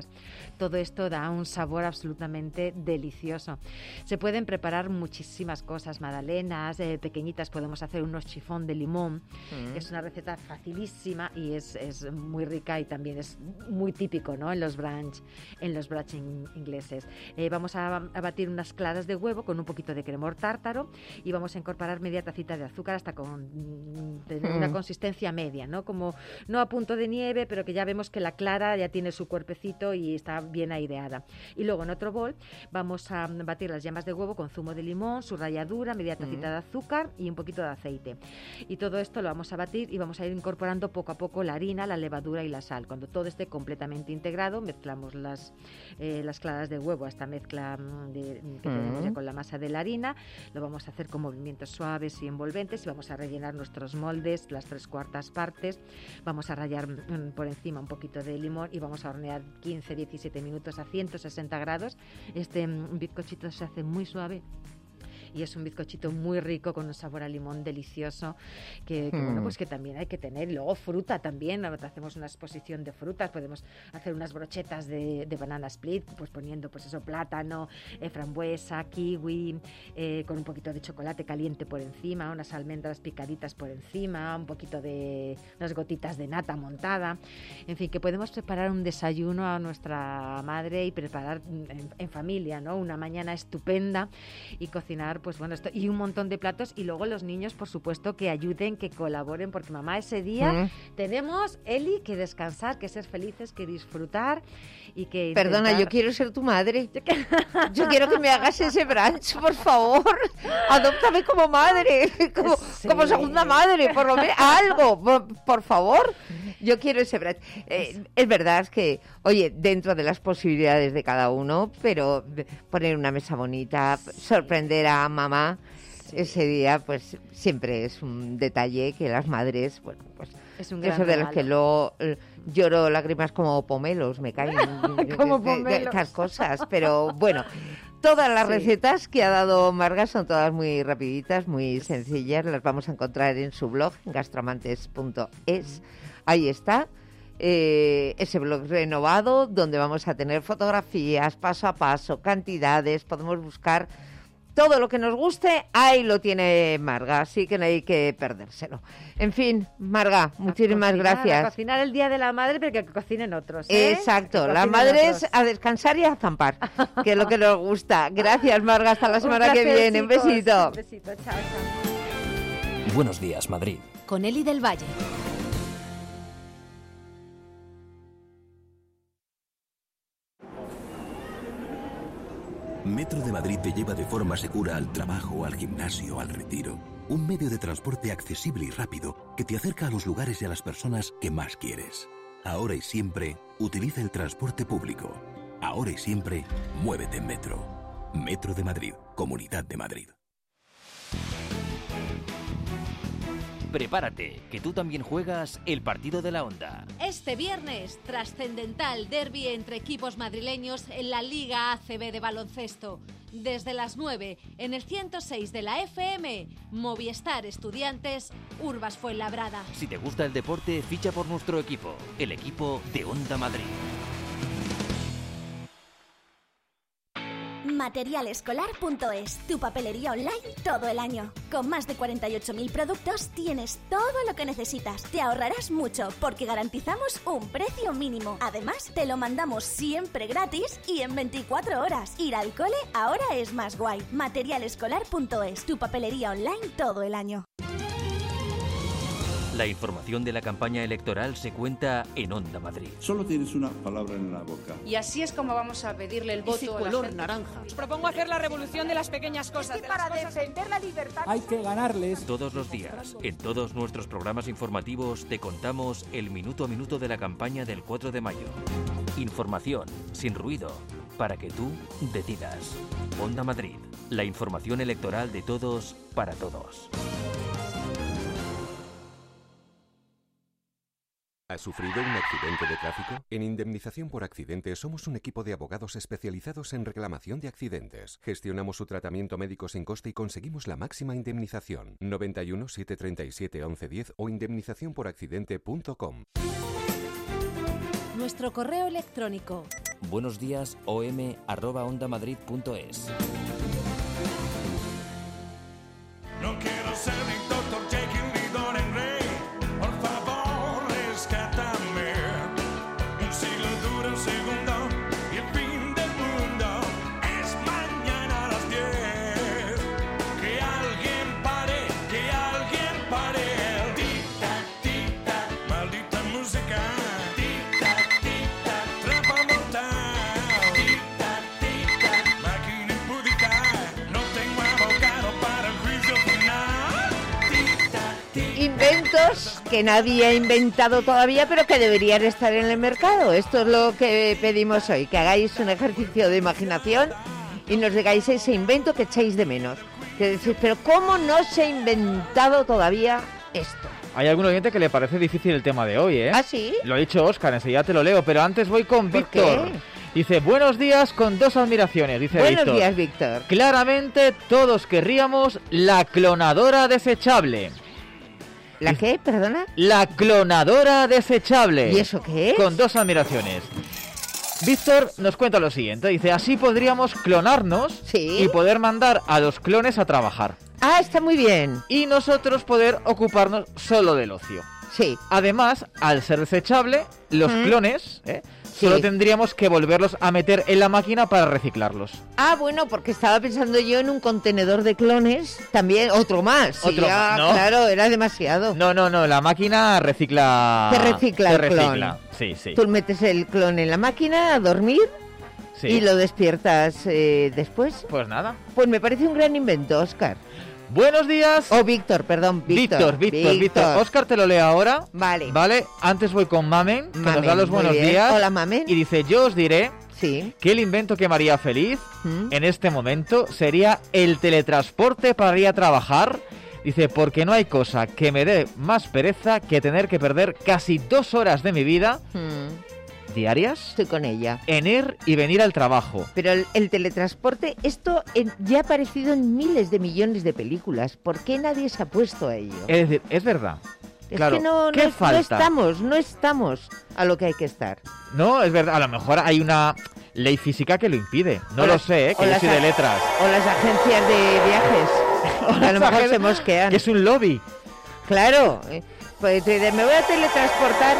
todo esto da un sabor absolutamente delicioso. Se pueden preparar muchísimas cosas, magdalenas eh, pequeñitas, podemos hacer unos chifón de limón, mm. que es una receta facilísima y es, es muy rica y también es muy típico, ¿no? En los brunch, en los brunch in, ingleses. Eh, vamos a, a batir unas claras de huevo con un poquito de cremor tártaro y vamos a incorporar media tacita de azúcar hasta con tener mm. una consistencia media, ¿no? Como no a punto de nieve, pero que ya vemos que la clara ya tiene su cuerpecito y está bien aireada. Y luego en otro bol vamos a batir las yemas de huevo con zumo de limón, su ralladura, media tacita mm. de azúcar y un poquito de aceite. Y todo esto lo vamos a batir y vamos a ir incorporando poco a poco la harina, la levadura y la sal. Cuando todo esté completamente integrado, mezclamos las, eh, las claras de huevo a esta mezcla de, que mm. tenemos ya con la masa de la harina. Lo vamos a hacer con movimientos suaves y envolventes y vamos a rellenar nuestros moldes, las tres cuartas partes. Vamos a rallar mm, por encima un poquito de limón y vamos a hornear quince a diecisiete minutos a ciento sesenta grados. Este mm, bizcochito se hace muy suave y es un bizcochito muy rico con un sabor a limón delicioso que, que mm. bueno, pues que también hay que tener. Y luego fruta también, hacemos una exposición de frutas, podemos hacer unas brochetas de, de banana split, pues poniendo pues eso, plátano, eh, frambuesa, kiwi, eh, con un poquito de chocolate caliente por encima, unas almendras picaditas por encima, un poquito de unas gotitas de nata montada, en fin, que podemos preparar un desayuno a nuestra madre y preparar en, en familia, ¿no? Una mañana estupenda y cocinar pues bueno, esto, y un montón de platos, y luego los niños, por supuesto, que ayuden, que colaboren, porque mamá, ese día mm. tenemos, Eli, que descansar, que ser felices, que disfrutar y que intentar... Perdona, yo quiero ser tu madre. Yo quiero que me hagas ese brunch, por favor. Adóptame como madre, como, sí. como segunda madre, por lo menos, algo, por, por favor. Yo quiero ese brunch. Eh, es verdad es que, oye, dentro de las posibilidades de cada uno, pero poner una mesa bonita, sorprender a mamá sí. ese día, pues siempre es un detalle que las madres, bueno, pues es un gran eso de regalo. Los que luego eh, lloro lágrimas como pomelos, me caen como de, de, pomelos. de estas cosas, pero bueno, todas las sí. recetas que ha dado Marga son todas muy rapiditas, muy sencillas, las vamos a encontrar en su blog, gastroamantes punto es, ahí está. Eh, ese blog renovado donde vamos a tener fotografías paso a paso, cantidades, podemos buscar todo lo que nos guste, ahí lo tiene Marga, así que no hay que perdérselo. En fin, Marga, muchísimas cocinar, gracias. A cocinar el Día de la Madre, pero que cocinen otros, ¿eh? Exacto, las madres a descansar y a zampar, que es lo que nos gusta. Gracias, Marga, hasta la semana placer, que viene. Chicos. Un besito. Un besito, chao, chao. Buenos días, Madrid. Con Eli del Valle. Metro de Madrid te lleva de forma segura al trabajo, al gimnasio, al retiro. Un medio de transporte accesible y rápido que te acerca a los lugares y a las personas que más quieres. Ahora y siempre, utiliza el transporte público. Ahora y siempre, muévete en Metro. Metro de Madrid, Comunidad de Madrid. Prepárate, que tú también juegas el partido de la Onda. Este viernes, trascendental derbi entre equipos madrileños en la Liga A C B de baloncesto. Desde las nueve, en el ciento seis de la F M, Movistar Estudiantes, Urbas Fuenlabrada. Si te gusta el deporte, ficha por nuestro equipo, el equipo de Onda Madrid. Materialescolar punto es, tu papelería online todo el año. Con más de cuarenta y ocho mil productos tienes todo lo que necesitas. Te ahorrarás mucho porque garantizamos un precio mínimo. Además, te lo mandamos siempre gratis y en veinticuatro horas. Ir al cole ahora es más guay. Materialescolar punto es, tu papelería online todo el año. La información de la campaña electoral se cuenta en Onda Madrid. Solo tienes una palabra en la boca. Y así es como vamos a pedirle el voto a la color gente. naranja. Os propongo hacer la revolución de las pequeñas cosas. Es que para de defender la libertad hay que ganarles. Todos los días, en todos nuestros programas informativos, te contamos el minuto a minuto de la campaña del cuatro de mayo. Información, sin ruido, para que tú decidas. Onda Madrid, la información electoral de todos para todos. ¿Has sufrido un accidente de tráfico? En Indemnización por Accidente somos un equipo de abogados especializados en reclamación de accidentes. Gestionamos su tratamiento médico sin coste y conseguimos la máxima indemnización. noventa y uno, setecientos treinta y siete, once diez o indemnización por accidente punto com. Nuestro correo electrónico. Buenos días om arroba ondamadrid punto es. No quiero ser ni doctor Jekyll ni Dorian Gray. Por favor, rescátame. Un siglo dura un segundo y el fin del mundo es mañana a las diez. Que alguien pare, que alguien pare. Tic-tac, tic-tac, maldita música. Tic-tac, tic-tac, trampa mortal. Tic-tac, tic-tac, máquina impúdica. No tengo abogado para el juicio final. Tic-tac, tic-tac. Inventos que nadie ha inventado todavía, pero que deberían estar en el mercado. Esto es lo que pedimos hoy, que hagáis un ejercicio de imaginación y nos digáis ese invento que echáis de menos. Que decís, pero ¿cómo no se ha inventado todavía esto? Hay algún oyente que le parece difícil el tema de hoy, ¿eh? ¿Ah, sí? Lo ha dicho Óscar, enseguida te lo leo, pero antes voy con ¿Por Víctor. qué? Dice, buenos días con dos admiraciones, dice Buenos Víctor. días, Víctor. Claramente todos querríamos la clonadora desechable. ¿La qué? ¿Perdona? La clonadora desechable. ¿Y eso qué es? Con dos admiraciones. Víctor nos cuenta lo siguiente, dice, así podríamos clonarnos ¿Sí? y poder mandar a los clones a trabajar. Ah, está muy bien. Y nosotros poder ocuparnos solo del ocio. Sí. Además, al ser desechable, los Mm. clones ¿eh? Sí. solo tendríamos que volverlos a meter en la máquina para reciclarlos. Ah, bueno, porque estaba pensando yo en un contenedor de clones, también otro más. Sí, Otro ya, más, ¿no? Claro, era demasiado. No, no, no, la máquina recicla... Te recicla te el clon. recicla. Sí, sí. Tú metes el clon en la máquina a dormir sí. y lo despiertas eh, después. Pues nada. Pues me parece un gran invento, Óscar. Buenos días. O oh, Víctor, perdón, Víctor, Víctor. Víctor, Víctor. Óscar te lo leo ahora. Vale. Vale, antes voy con Mamen, que Mamen, nos da los muy buenos bien. días. Hola, Mamen. Y dice, yo os diré sí. que el invento que me haría feliz ¿Mm? en este momento sería el teletransporte para ir a trabajar. Dice, porque no hay cosa que me dé más pereza que tener que perder casi dos horas de mi vida ¿Mm? diarias Estoy con ella. en ir y venir al trabajo. Pero el, el teletransporte, esto en- ya ha aparecido en miles de millones de películas. ¿Por qué nadie se ha puesto a ello? Es decir, es verdad. Es claro, que no, ¿qué no, falta? no estamos, no estamos a lo que hay que estar. No, es verdad, a lo mejor hay una ley física que lo impide. No O lo las- sé, ¿eh? o que yo las soy de a- letras. O las agencias de viajes. O a las lo mejor agencias- se mosquean. Que es un lobby. Claro. eh, Pues te dices, me voy a teletransportar.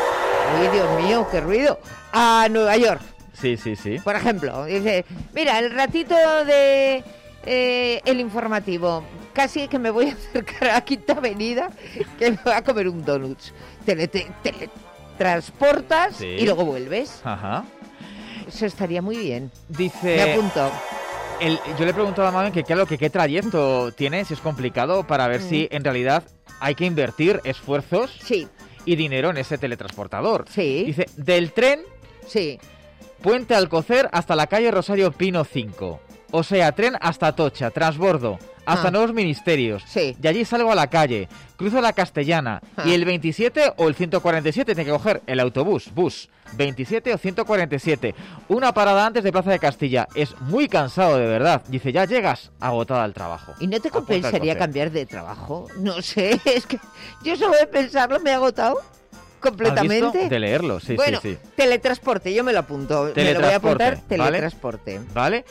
Uy, Dios mío, qué ruido. A Nueva York, Sí, sí, sí. por ejemplo. Dice, mira, el ratito de eh, el informativo. Casi que me voy a acercar a Quinta Avenida, que me voy a comer un donuts. Tele, te, teletransportas Sí. y luego vuelves. Ajá. Eso estaría muy bien. Dice... Me apunto. El, yo le he preguntado a Mamen que claro, que qué trayecto tiene, si es complicado, para ver Mm. si en realidad hay que invertir esfuerzos Sí, y dinero en ese teletransportador. sí, Dice, del tren sí. Puente Alcocer hasta la calle Rosario Pino cinco. O sea, tren hasta Atocha, transbordo, hasta Ah. Nuevos Ministerios. Sí. Y allí salgo a la calle, cruzo la Castellana. Ah. Y el veintisiete o el ciento cuarenta y siete tiene que coger el autobús, bus. veintisiete o ciento cuarenta y siete. Una parada antes de Plaza de Castilla. Es muy cansado, de verdad. Dice, ya llegas agotada al trabajo. ¿Y no te A Puente compensaría Alcocer. cambiar de trabajo? No sé, es que yo solo de pensarlo me he agotado completamente. ¿Has visto? De leerlo, sí, bueno, sí, sí. teletransporte, yo me lo apunto. Me lo voy a apuntar, Teletransporte, ¿vale? teletransporte. ¿Vale?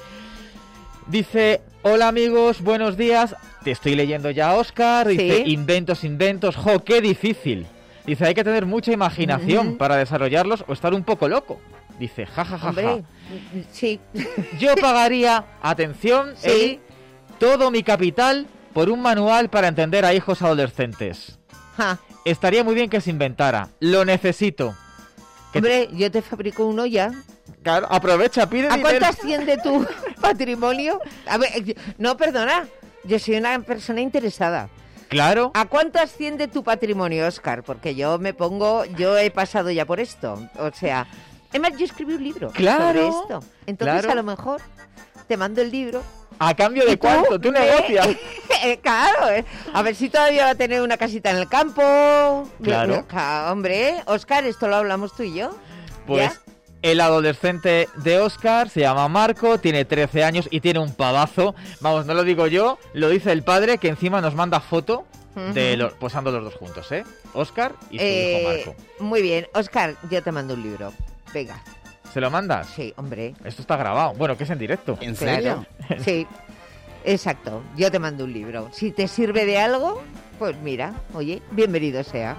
Dice, hola amigos, buenos días. Te estoy leyendo ya, Óscar. Dice, Sí. inventos, inventos. Jo, qué difícil. Dice, hay que tener mucha imaginación Ujú. para desarrollarlos o estar un poco loco. Dice, ja, ja, ja, ja. Hombre, sí. Yo pagaría, atención, Sí. Eli, todo mi capital por un manual para entender a hijos adolescentes. Ja. Estaría muy bien que se inventara. Lo necesito. Que Hombre, yo te fabrico uno ya. Claro, aprovecha, pide ¿A dinero. cuánto asciende tu patrimonio? A ver, eh, no, perdona, yo soy una persona interesada. Claro. ¿A cuánto asciende tu patrimonio, Óscar? Porque yo me pongo, yo he pasado ya por esto. O sea, además yo escribí un libro Claro, sobre esto. Entonces claro. a lo mejor te mando el libro. ¿A cambio de ¿Y tú? cuánto? Tú ¿Eh? negocias. Eh, claro, eh. A ver si todavía va a tener una casita en el campo. Claro. Ca- Hombre, Óscar, esto lo hablamos tú y yo. Pues ¿Ya? el adolescente de Óscar se llama Marco, tiene trece años y tiene un pavazo. Vamos, no lo digo yo, lo dice el padre, que encima nos manda foto de Ujú. los, posando los dos juntos, ¿eh? Óscar y su Eh, hijo Marco. Muy bien, Óscar, yo te mando un libro. Venga. ¿Se lo mandas? Sí, hombre. Esto está grabado. Bueno, que es en directo. ¿En Claro. serio? Sí. Exacto. Yo te mando un libro. Si te sirve de algo, pues mira, oye, bienvenido sea.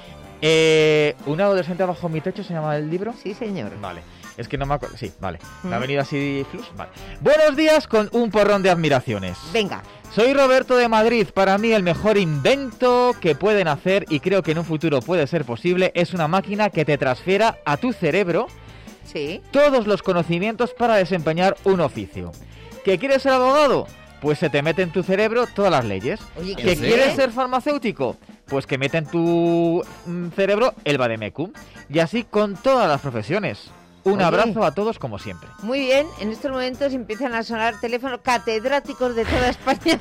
Eh, ¿Un adolescente bajo mi techo se llama el libro? Sí, señor. Vale. Es que no me acuerdo. Sí, vale. Me ha Mm. venido así flux. Vale. Buenos días con un porrón de admiraciones. Venga. Soy Roberto de Madrid. Para mí el mejor invento que pueden hacer, y creo que en un futuro puede ser posible, es una máquina que te transfiera a tu cerebro Sí. todos los conocimientos para desempeñar un oficio. ¿Que quieres ser abogado? Pues se te mete en tu cerebro todas las leyes. Oye, ¿Que ¿qué? quieres ser farmacéutico? Pues que mete en tu mm, cerebro el vademecum. Y así con todas las profesiones. Un Oye. abrazo a todos como siempre. Muy bien, en estos momentos empiezan a sonar teléfonos catedráticos de toda España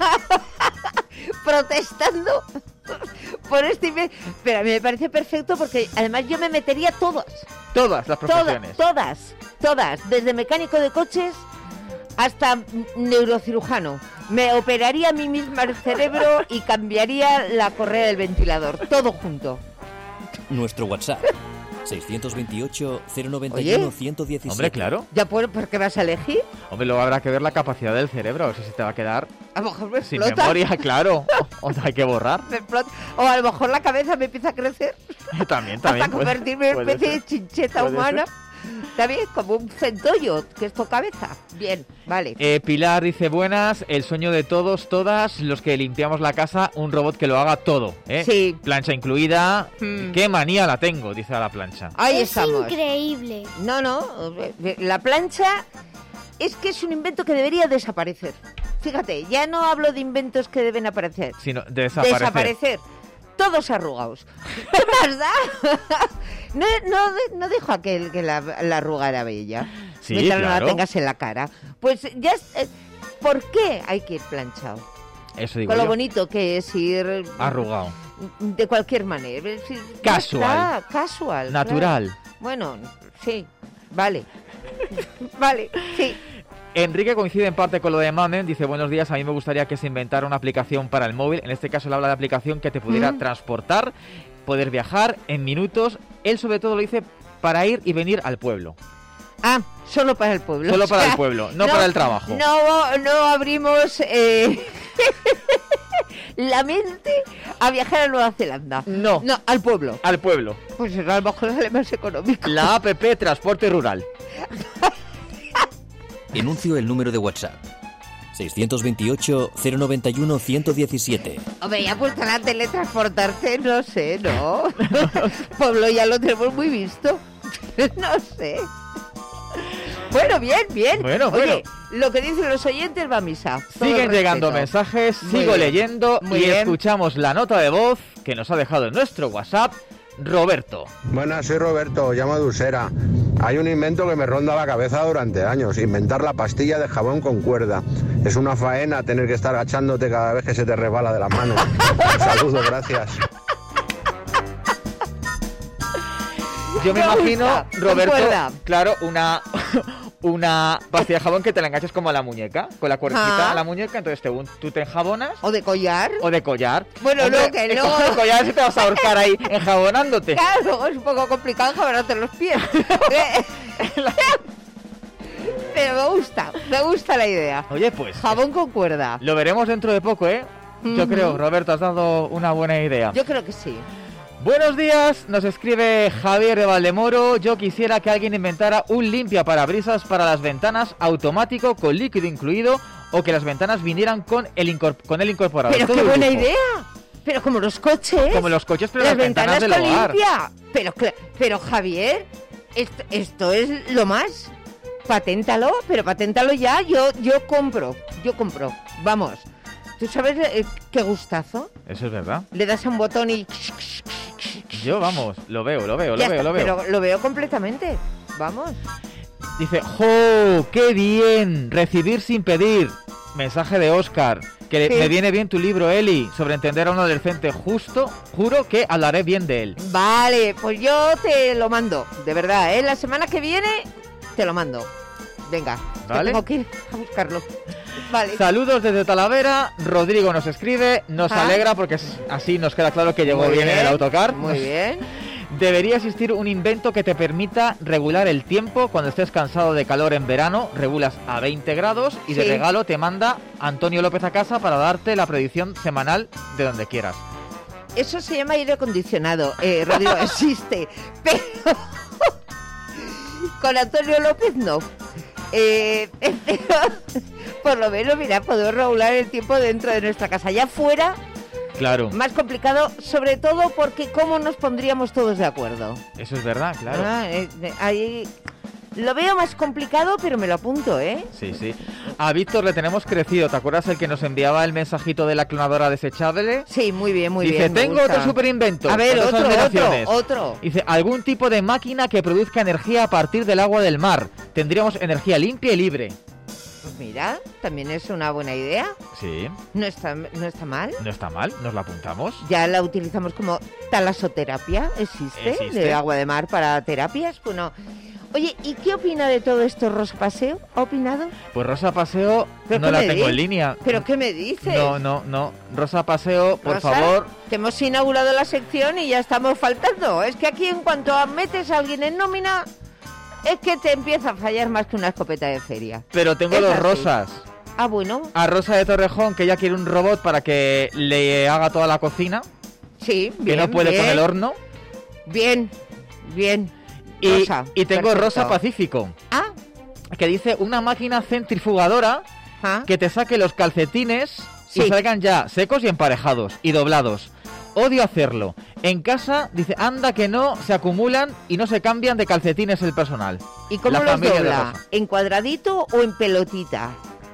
protestando por este invento. Pero a mí me parece perfecto porque además yo me metería todas. Todas las Todas, profesiones. todas, todas, desde mecánico de coches hasta mm, neurocirujano. Me operaría a mí misma el cerebro y cambiaría la correa del ventilador, todo junto. Nuestro WhatsApp. seiscientos veintiocho, cero noventa y Oye. uno, ciento diecisiete. Hombre, claro. ¿Ya por, por qué vas a elegir? Hombre, luego habrá que ver la capacidad del cerebro. A ver si se te va a quedar A lo mejor me sin explota. memoria, claro. O, o hay que borrar. Me explota. O a lo mejor la cabeza me empieza a crecer También, también. hasta puede- convertirme en una puede especie ser. de chincheta Puede humana. ser. ¿Está bien? Como un centollo, que es tu cabeza. Bien, vale. Eh, Pilar dice, buenas, el sueño de todos, todas los que limpiamos la casa, un robot que lo haga todo, ¿eh? Sí. Plancha incluida. Hmm. Qué manía la tengo, dice a la plancha. Ahí es estamos. increíble. No, no, la plancha es que es un invento que debería desaparecer. Fíjate, ya no hablo de inventos que deben aparecer. Sino desaparecer. Desaparecer. Todos arrugados. ¿Qué más da? No, no, no dijo aquel que la, la arruga era bella. Sí, mientras no claro. la tengas en la cara. Pues ya... es- eh, ¿por qué hay que ir planchado? Eso digo Con lo yo. bonito que es ir... Arrugado. De cualquier manera. Es decir, ya Casual. está, casual. Natural. claro. Bueno, sí, vale. Vale, sí. Enrique coincide en parte con lo de Mamen, dice, buenos días, a mí me gustaría que se inventara una aplicación para el móvil, en este caso él habla de aplicación que te pudiera Mm. transportar, poder viajar en minutos, él sobre todo lo dice para ir y venir al pueblo, Ah, solo para el pueblo. solo O para sea, el pueblo, no, para el trabajo. No, no abrimos eh, la mente a viajar a Nueva Zelanda. No. No, al pueblo. Al pueblo. Pues a lo mejor sale más económico. La app Transporte Rural. Enuncio el número de WhatsApp. seiscientos veintiocho, cero noventa y uno, ciento diecisiete. Hombre, ya pues la teletransportarse, no sé, ¿no? Pueblo ya lo tenemos muy visto. No sé. Bueno, bien, bien. Bueno, Oye, bueno. lo que dicen los oyentes va a misa. Todo Siguen el llegando respeto. mensajes, Muy sigo bien. leyendo Muy y bien. escuchamos la nota de voz que nos ha dejado en nuestro WhatsApp Roberto. Buenas, soy Roberto, llamo de Usera. Hay un invento que me ronda la cabeza durante años, inventar la pastilla de jabón con cuerda. Es una faena tener que estar agachándote cada vez que se te resbala de las manos. Saludos, gracias. Yo me, Me imagino, gusta, Roberto, concuerda. claro, una una pastilla de jabón que te la enganches como a la muñeca, con la cuerdecita Ah. a la muñeca, entonces te, tú te enjabonas. ¿O de collar? O de collar. Bueno, Hombre, no, que es luego- como de collar si te vas a ahorcar ahí enjabonándote. Claro, es un poco complicado jabonarte los pies. Pero me gusta, me gusta la idea. Oye, pues Jabón con cuerda. lo veremos dentro de poco, ¿eh? Yo Ujú. creo, Roberto, has dado una buena idea. Yo creo que sí. Buenos días, nos escribe Javier de Valdemoro. Yo quisiera que alguien inventara un limpiaparabrisas para las ventanas automático con líquido incluido o que las ventanas vinieran con el, incor- con el incorporado. Pero Todo qué el buena lujo. idea. Pero como los coches. Como los coches, pero las las ventanas ventanas del con hogar. limpia. Pero, cla- pero Javier, esto, esto es lo más. Paténtalo, pero paténtalo ya. Yo, yo compro, yo compro. Vamos. ¿Tú sabes eh, qué gustazo? Eso es verdad. Le das a un botón y... Yo, vamos, lo veo, lo veo, ya lo veo, está, lo veo. Pero lo veo completamente. Vamos. Dice, ¡jo! ¡Qué bien! Recibir sin pedir. Mensaje de Oscar. Que Sí. me viene bien tu libro, Eli, sobre entender a un adolescente justo. Juro que hablaré bien de él. Vale, pues yo te lo mando. De verdad, ¿eh? La semana que viene te lo mando. Venga, que Vale. tengo que ir a buscarlo. Vale. Saludos desde Talavera. Rodrigo nos escribe, nos Ah. alegra porque es- así nos queda claro que llegó Muy bien en el bien, autocar. Muy bien. Debería existir un invento que te permita regular el tiempo cuando estés cansado de calor en verano, regulas a veinte grados y de Sí. regalo te manda Antonio López a casa para darte la predicción semanal de donde quieras. Eso se llama aire acondicionado, eh, Rodrigo, existe, pero con Antonio López no. Eh, pero por lo menos, mira, podemos regular el tiempo dentro de nuestra casa. Ya fuera, Claro, más complicado, sobre todo porque cómo nos pondríamos todos de acuerdo. eso es verdad, claro. Ah, eh, eh, ahí lo veo más complicado, pero me lo apunto, ¿eh? Sí, sí. A Víctor le tenemos crecido. ¿Te acuerdas el que nos enviaba el mensajito de la clonadora desechable? Sí, muy bien, muy Dice, bien. me tengo gusta. otro super invento. A ver, con dos otro, admiraciones. otro, otro. Dice, algún tipo de máquina que produzca energía a partir del agua del mar. Tendríamos energía limpia y libre. Pues mira, también es una buena idea. Sí, No está, no está mal. no está mal, nos la apuntamos. Ya la utilizamos como talasoterapia, existe, Existe. de agua de mar para terapias. Bueno, oye, ¿y qué opina de todo esto Rosa Paseo? ¿Ha opinado? Pues Rosa Paseo ¿Pero no qué la me tengo en di- línea. ¿Pero qué me dices? No, no, no. Rosa Paseo, por Rosa, favor. que hemos inaugurado la sección y ya estamos faltando. Es que aquí en cuanto a metes a alguien en nómina, es que te empieza a fallar más que una escopeta de feria. Pero tengo Es dos así. Rosas. Ah, bueno. A Rosa de Torrejón, que ella quiere un robot para que le haga toda la cocina. Sí, Que bien, no puede bien. con el horno. Bien, bien. Y, Rosa, y tengo perfecto. Rosa Pacífico. Ah. Que dice una máquina centrifugadora Ah. que te saque los calcetines Sí. y salgan ya secos y emparejados y doblados. Odio hacerlo. En casa, dice, anda que no, se acumulan y no se cambian de calcetines el personal. ¿Y cómo La los familia de dobla? Rosa. ¿En cuadradito o en pelotita?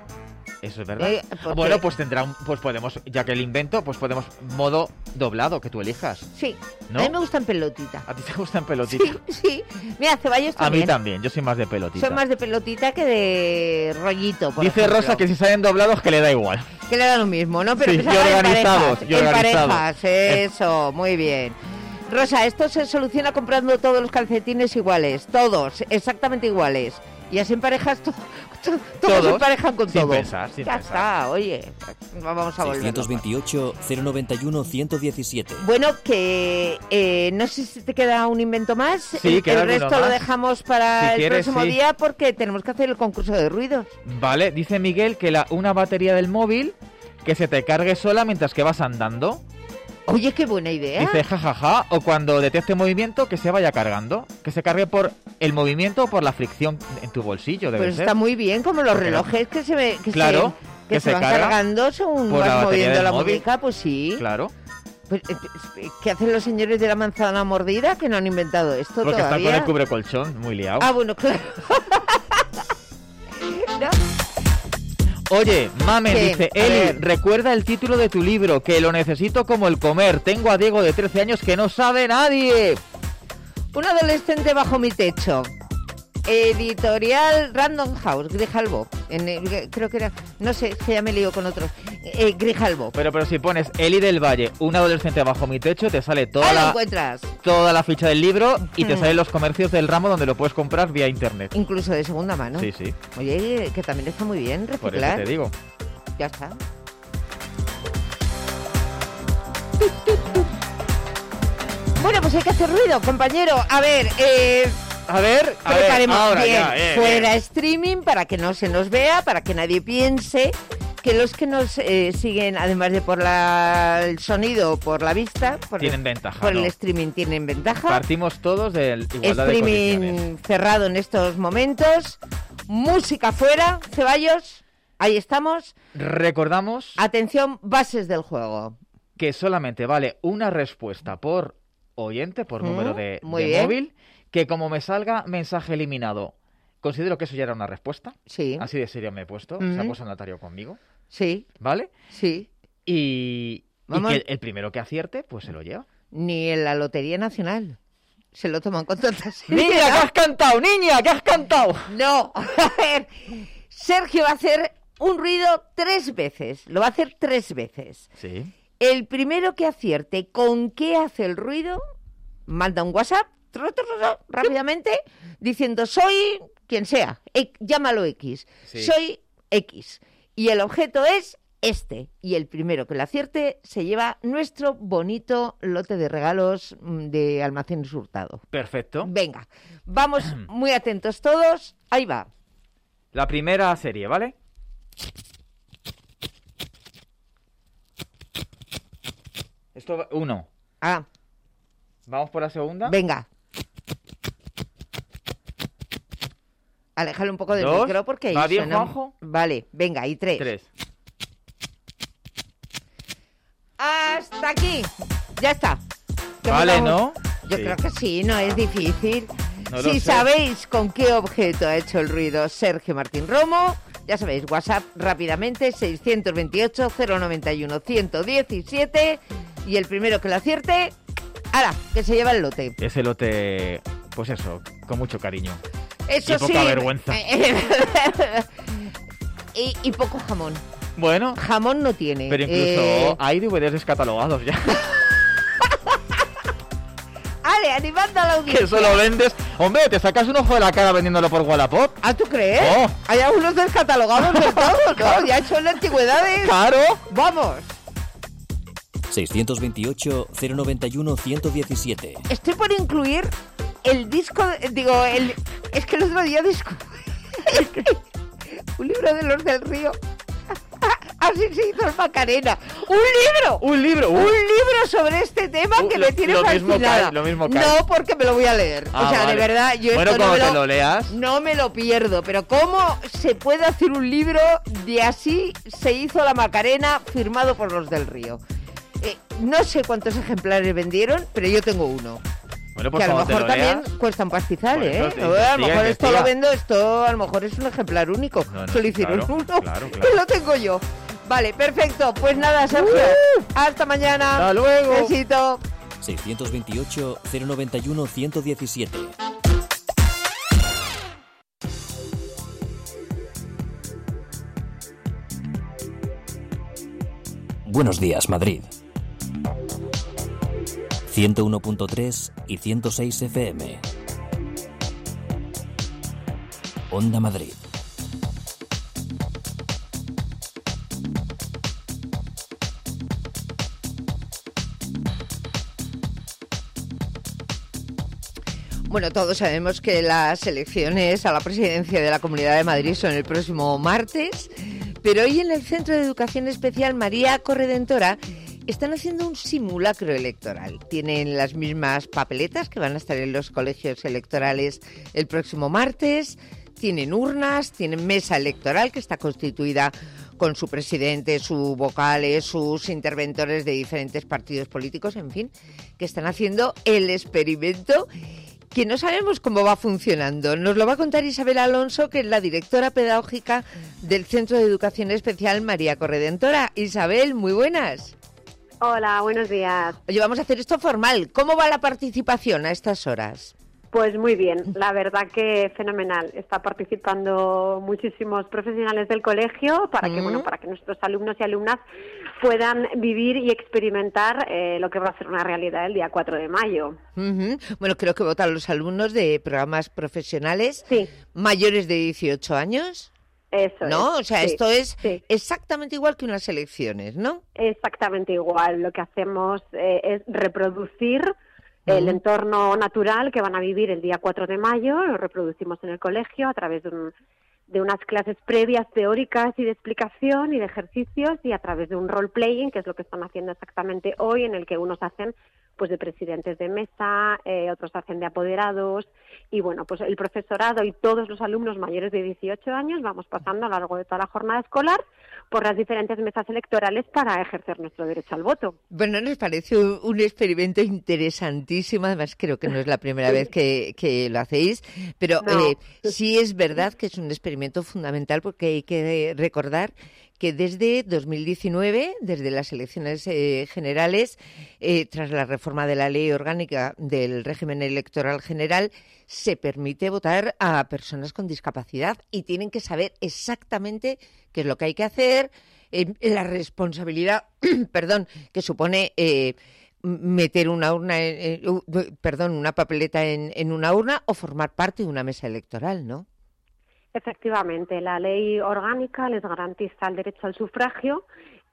Eso es verdad. Eh, Ah, porque- bueno, pues tendrá un, pues podemos, ya que el invento, pues podemos modo doblado, que tú elijas. Sí, ¿No? a mí me gusta en pelotita. ¿A ti te gusta en pelotita? Sí, Mira, Ceballos A también. mí también, yo soy más de pelotita. Soy más de pelotita que de rollito, por Dice ejemplo. Rosa que si salen doblados que le da igual. Que le da lo mismo, ¿no? Pero Sí, que y salgan en organizados, parejas, y en organizados. parejas, eso, muy bien. Rosa, esto se soluciona comprando todos los calcetines iguales, todos, exactamente iguales. Y así en parejas, to- to- todos Todos, se emparejan con sin todo. pensar, sin ya pensar. está, oye, vamos a volver. seiscientos veintiocho, cero noventa y uno, ciento diecisiete. Bueno, que eh, no sé si te queda un invento más. Sí, el, queda el alguno resto lo más. dejamos para Si el quieres, próximo sí. día porque tenemos que hacer el concurso de ruidos. Vale, dice Miguel que la, una batería del móvil que se te cargue sola mientras que vas andando. Oye, qué buena idea. Dice jajaja, o cuando detecte movimiento que se vaya cargando. Que se cargue por el movimiento o por la fricción en tu bolsillo, debe Pues ser. está muy bien, como los Porque no- relojes que se, ve- que Claro, se, que que se se van carga cargando según por la vas batería moviendo del la móvil. muñeca, pues sí. Claro, Pues, eh, eh, ¿qué hacen los señores de la manzana mordida que no han inventado esto porque están todavía? con el cubrecolchón, muy liado. Ah, bueno, claro. ¿No? Oye, Mamen ¿Qué? dice, A Eli, ver. recuerda el título de tu libro, que lo necesito como el comer. Tengo a Diego de trece años que no sabe nadie. Un adolescente bajo mi techo. Editorial Random House, Grijalbo. En el- creo que era, no sé, que ya me lío con otros. Eh, Grijalbo. Pero pero si pones Eli del Valle, un adolescente bajo mi techo, te sale toda Ahí lo la, encuentras. toda la ficha del libro y te Mm. salen los comercios del ramo donde lo puedes comprar vía internet. Incluso de segunda mano. Sí, sí, Oye, que también está muy bien por eso reciclar. te digo. Ya está. Bueno, pues hay que hacer ruido, compañero. A ver, eh, A ver, a ver, preparemos ahora bien ya, eh, fuera eh. streaming para que no se nos vea, para que nadie piense que los que nos eh, siguen, además de por la, el sonido o por la vista, por, Tienen el, ventaja, por ¿no? el streaming tienen ventaja. Partimos todos de igualdad de Streaming condiciones. cerrado en estos momentos. Música fuera, Ceballos. Ahí estamos. Recordamos Atención, bases del juego. que solamente vale una respuesta por oyente, por Mm, número de, muy de bien. móvil, que como me salga mensaje eliminado, considero que eso ya era una respuesta. Sí. Así de serio me he puesto, Mm. se ha puesto el notario conmigo, Sí, ¿vale? sí. Y, y Vamos. que el, el primero que acierte, pues se lo lleva. Ni en la Lotería Nacional. Se lo toman con tanta ¡Niña, seriedad. que has cantado! ¡Niña, que has cantado! No, a ver, Sergio va a hacer un ruido tres veces, lo va a hacer tres veces. Sí. El primero que acierte con qué hace el ruido, manda un WhatsApp, tru, tru, tru, rápidamente, diciendo soy quien sea, e- llámalo X, Sí. soy X, y el objeto es este, y el primero que lo acierte se lleva nuestro bonito lote de regalos de Almacenes Hurtado. Perfecto. Venga, vamos muy atentos todos. Ahí va. La primera serie, ¿vale? Esto va... Uno. Ah. ¿Vamos por la segunda? Venga. Aléjalo un poco del Dos. micro porque ahí ¿Va bien, suena... Juanjo? Vale, venga, y tres. Tres. Hasta aquí. Ya está. ¿Qué Vale, vamos? ¿no? Yo Sí. creo que sí, no es difícil. No lo Si sé. sabéis con qué objeto ha hecho el ruido Sergio Martín Romo, ya sabéis, WhatsApp rápidamente, seiscientos veintiocho, cero noventa y uno, ciento diecisiete, y el primero que lo acierte, ¡hala!, que se lleva el lote. Ese lote, pues eso, con mucho cariño. Eso y poca sí, vergüenza. y, y poco jamón. Bueno. Jamón no tiene. Pero incluso Eh, hay D V Ds descatalogados ya. Ale, animando a la audiencia. Que eso lo vendes. Hombre, te sacas un ojo de la cara vendiéndolo por Wallapop. ¿Ah, tú crees? Oh. Hay algunos descatalogados de todo, ¿no? Ya hecho en antigüedades. Claro. Vamos. seiscientos veintiocho, cero noventa y uno, ciento diecisiete. Estoy por incluir el disco, digo, el es que el otro día descubrí un libro de los del Río. Así se hizo el Macarena. ¡Un libro! ¡Un libro! ¡Un libro sobre este tema Uh, que lo- me tiene lo mismo fascinada! cae, lo mismo cae. No, porque me lo voy a leer. Ah, o sea, vale. de verdad, yo Bueno, esto no cuando me te lo leas. No me lo pierdo. Pero ¿cómo se puede hacer un libro de así se hizo la Macarena firmado por los del Río? Eh, no sé cuántos ejemplares vendieron, pero yo tengo uno. Bueno, pues que a lo cuando te mejor lo también leas, cuesta un pastizal, por ¿eh? eso te- A lo investiga, mejor esto investiga. lo vendo, esto a lo mejor es un ejemplar único. No, no, Solo hicieron claro, uno, claro, claro. que lo tengo yo. Vale, perfecto. Pues nada, Sergio. Hasta mañana. Hasta luego. Besito. seiscientos veintiocho, cero noventa y uno, ciento diecisiete. Buenos días, Madrid. ciento uno punto tres y ciento seis F M. Onda Madrid. Bueno, todos sabemos que las elecciones a la presidencia de la Comunidad de Madrid son el próximo martes, pero hoy en el Centro de Educación Especial María Corredentora están haciendo un simulacro electoral. Tienen las mismas papeletas que van a estar en los colegios electorales el próximo martes, tienen urnas, tienen mesa electoral que está constituida con su presidente, sus vocales, sus interventores de diferentes partidos políticos, en fin, que están haciendo el experimento que no sabemos cómo va funcionando. Nos lo va a contar Isabel Alonso, que es la directora pedagógica del Centro de Educación Especial María Corredentora. Isabel, muy buenas. Hola, buenos días. Oye, vamos a hacer esto formal. ¿Cómo va la participación a estas horas? Pues muy bien, la verdad que fenomenal. Está participando muchísimos profesionales del colegio para que, Mm. bueno, para que nuestros alumnos y alumnas puedan vivir y experimentar eh, lo que va a ser una realidad el día cuatro de mayo. Ujú. Bueno, creo que votan los alumnos de programas profesionales Sí. mayores de dieciocho años. Eso ¿No? es, O sea, sí, esto es sí. exactamente igual que unas elecciones, ¿no? Exactamente igual. Lo que hacemos eh, es reproducir el Ujú. entorno natural que van a vivir el día cuatro de mayo. Lo reproducimos en el colegio a través de, un, de unas clases previas teóricas y de explicación y de ejercicios, y a través de un role-playing, que es lo que están haciendo exactamente hoy, en el que unos hacen pues de presidentes de mesa, eh, otros hacen de apoderados, y bueno, pues el profesorado y todos los alumnos mayores de dieciocho años vamos pasando a lo largo de toda la jornada escolar por las diferentes mesas electorales para ejercer nuestro derecho al voto. Bueno, nos parece un, un experimento interesantísimo. Además, creo que no es la primera vez que, que lo hacéis, pero No. eh, sí es verdad que es un experimento fundamental, porque hay que recordar que desde dos mil diecinueve, desde las elecciones eh, generales, eh, tras la reforma de la Ley Orgánica del Régimen Electoral General, se permite votar a personas con discapacidad y tienen que saber exactamente qué es lo que hay que hacer, eh, la responsabilidad, perdón, que supone eh, meter una urna, en, eh, uh, perdón, una papeleta en, en una urna o formar parte de una mesa electoral, ¿no? Efectivamente, la ley orgánica les garantiza el derecho al sufragio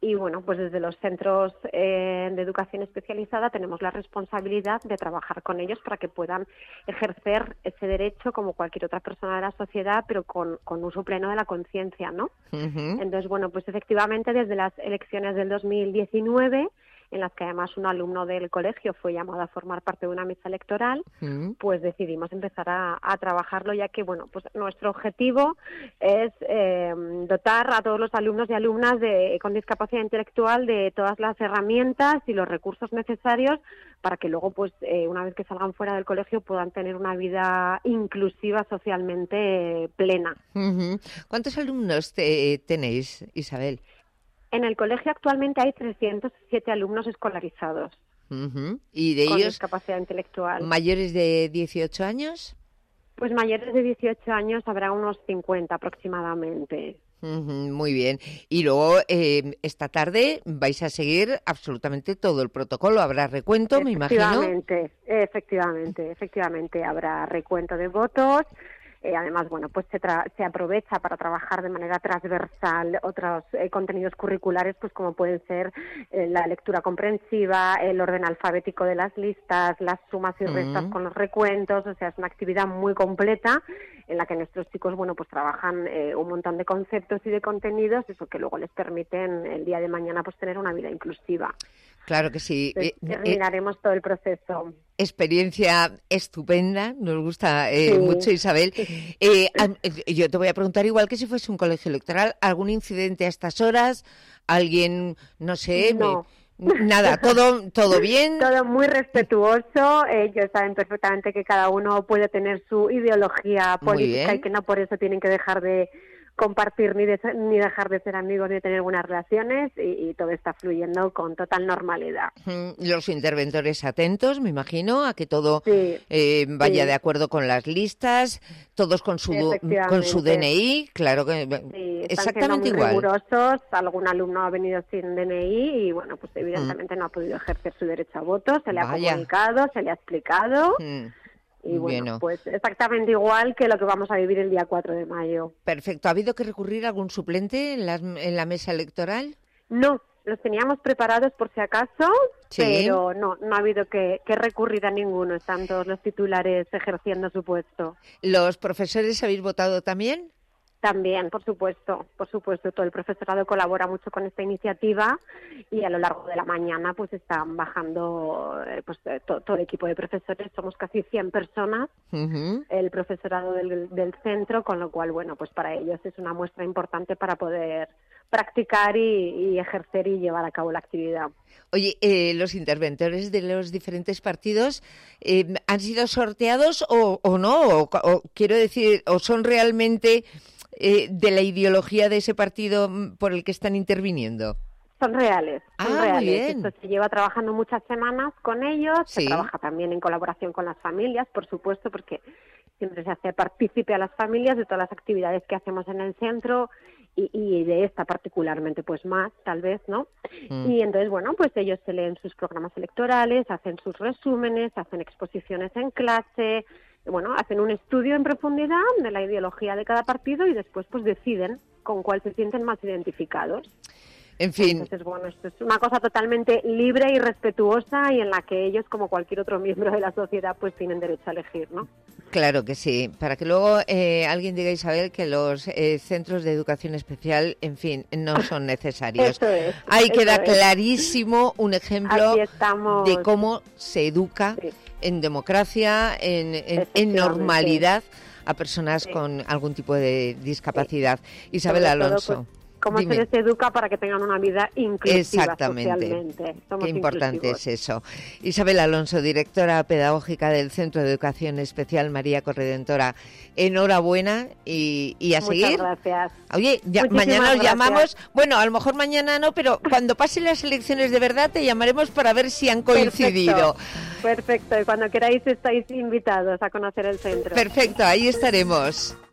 Y bueno, pues desde los centros eh, de educación especializada tenemos la responsabilidad de trabajar con ellos para que puedan ejercer ese derecho como cualquier otra persona de la sociedad, pero con, con uso pleno de la conciencia, ¿no? Uh-huh. Entonces, bueno, pues efectivamente desde las elecciones del dos mil diecinueve, en las que además un alumno del colegio fue llamado a formar parte de una mesa electoral, mm. pues decidimos empezar a, a trabajarlo, ya que, bueno, pues nuestro objetivo es eh, dotar a todos los alumnos y alumnas de, con discapacidad intelectual de todas las herramientas y los recursos necesarios para que luego, pues, eh, una vez que salgan fuera del colegio, puedan tener una vida inclusiva, socialmente eh, plena. Uh-huh. ¿Cuántos alumnos te, tenéis, Isabel? En el colegio actualmente hay trescientos siete alumnos escolarizados. Uh-huh. ¿Y de con ellos discapacidad intelectual. mayores de dieciocho años? Pues mayores de dieciocho años habrá unos cincuenta aproximadamente. Uh-huh, muy bien. Y luego eh, esta tarde vais a seguir absolutamente todo el protocolo. Habrá recuento, me imagino. Efectivamente, efectivamente, efectivamente habrá recuento de votos. Eh, además, bueno, pues se, tra- se aprovecha para trabajar de manera transversal otros eh, contenidos curriculares, pues como pueden ser eh, la lectura comprensiva, el orden alfabético de las listas, las sumas y restas mm. con los recuentos. O sea, es una actividad muy completa en la que nuestros chicos, bueno, pues trabajan eh, un montón de conceptos y de contenidos, eso que luego les permiten el día de mañana pues tener una vida inclusiva. Claro que sí. Entonces, terminaremos eh, todo el proceso. Experiencia estupenda, nos gusta eh, sí. mucho, Isabel. Eh, yo te voy a preguntar, igual que si fuese un colegio electoral, ¿algún incidente a estas horas? ¿Alguien, no sé... No. Me... Nada, todo todo bien. Todo muy respetuoso. Ellos saben perfectamente que cada uno puede tener su ideología política y que no por eso tienen que dejar de compartir ni, de, ni dejar de ser amigos ni de tener buenas relaciones y, y todo está fluyendo con total normalidad. Los interventores atentos, me imagino, a que todo sí, eh, vaya sí. de acuerdo con las listas, todos con su con su D N I, claro que sí, exactamente muy igual. Rigurosos. Algún alumno ha venido sin D N I y bueno, pues evidentemente mm. no ha podido ejercer su derecho a voto, se le ha vaya. comunicado, se le ha explicado. Mm. Y bueno, bueno, pues exactamente igual que lo que vamos a vivir el día cuatro de mayo. Perfecto. ¿Ha habido que recurrir a algún suplente en la, en la mesa electoral? No, los teníamos preparados por si acaso, ¿sí? Pero no, no ha habido que, que recurrir a ninguno. Están todos los titulares ejerciendo su puesto. ¿Los profesores habéis votado también? También, por supuesto, por supuesto, todo el profesorado colabora mucho con esta iniciativa y a lo largo de la mañana pues están bajando pues to, todo el equipo de profesores, somos casi cien personas, uh-huh. el profesorado del, del centro, con lo cual, bueno, pues para ellos es una muestra importante para poder practicar y, y ejercer y llevar a cabo la actividad. Oye, eh, ¿los interventores de los diferentes partidos eh, han sido sorteados o, o no? O, o quiero decir, ¿o son realmente... Eh, de la ideología de ese partido por el que están interviniendo? Son reales, son ah, reales. Muy bien. Esto se lleva trabajando muchas semanas con ellos, sí. se trabaja también en colaboración con las familias, por supuesto, porque siempre se hace partícipe a las familias de todas las actividades que hacemos en el centro y, y de esta particularmente, pues más, tal vez, ¿no? Mm. Y entonces, bueno, pues ellos se leen sus programas electorales, hacen sus resúmenes, hacen exposiciones en clase... Bueno, hacen un estudio en profundidad de la ideología de cada partido y después pues deciden con cuál se sienten más identificados. En fin. Entonces, bueno, esto es una cosa totalmente libre y respetuosa y en la que ellos, como cualquier otro miembro de la sociedad, pues tienen derecho a elegir, ¿no? Claro que sí. Para que luego eh, alguien diga, Isabel, que los eh, centros de educación especial, en fin, no son necesarios. Eso es. Ahí eso queda es. clarísimo un ejemplo de cómo se educa sí. en democracia, en, en, en normalidad a personas sí. con algún tipo de discapacidad. Sí. Isabel Alonso. Todo, pues, cómo Dime. se les educa para que tengan una vida inclusiva. Exactamente. Socialmente. Somos Qué importante inclusivos. es eso. Isabel Alonso, directora pedagógica del Centro de Educación Especial María Corredentora, enhorabuena y, y a Muchas seguir. gracias. Oye, ya, mañana os llamamos, bueno, a lo mejor mañana no, pero cuando pasen las elecciones de verdad te llamaremos para ver si han coincidido. Perfecto, perfecto. Y cuando queráis estáis invitados a conocer el centro. Perfecto, ahí estaremos.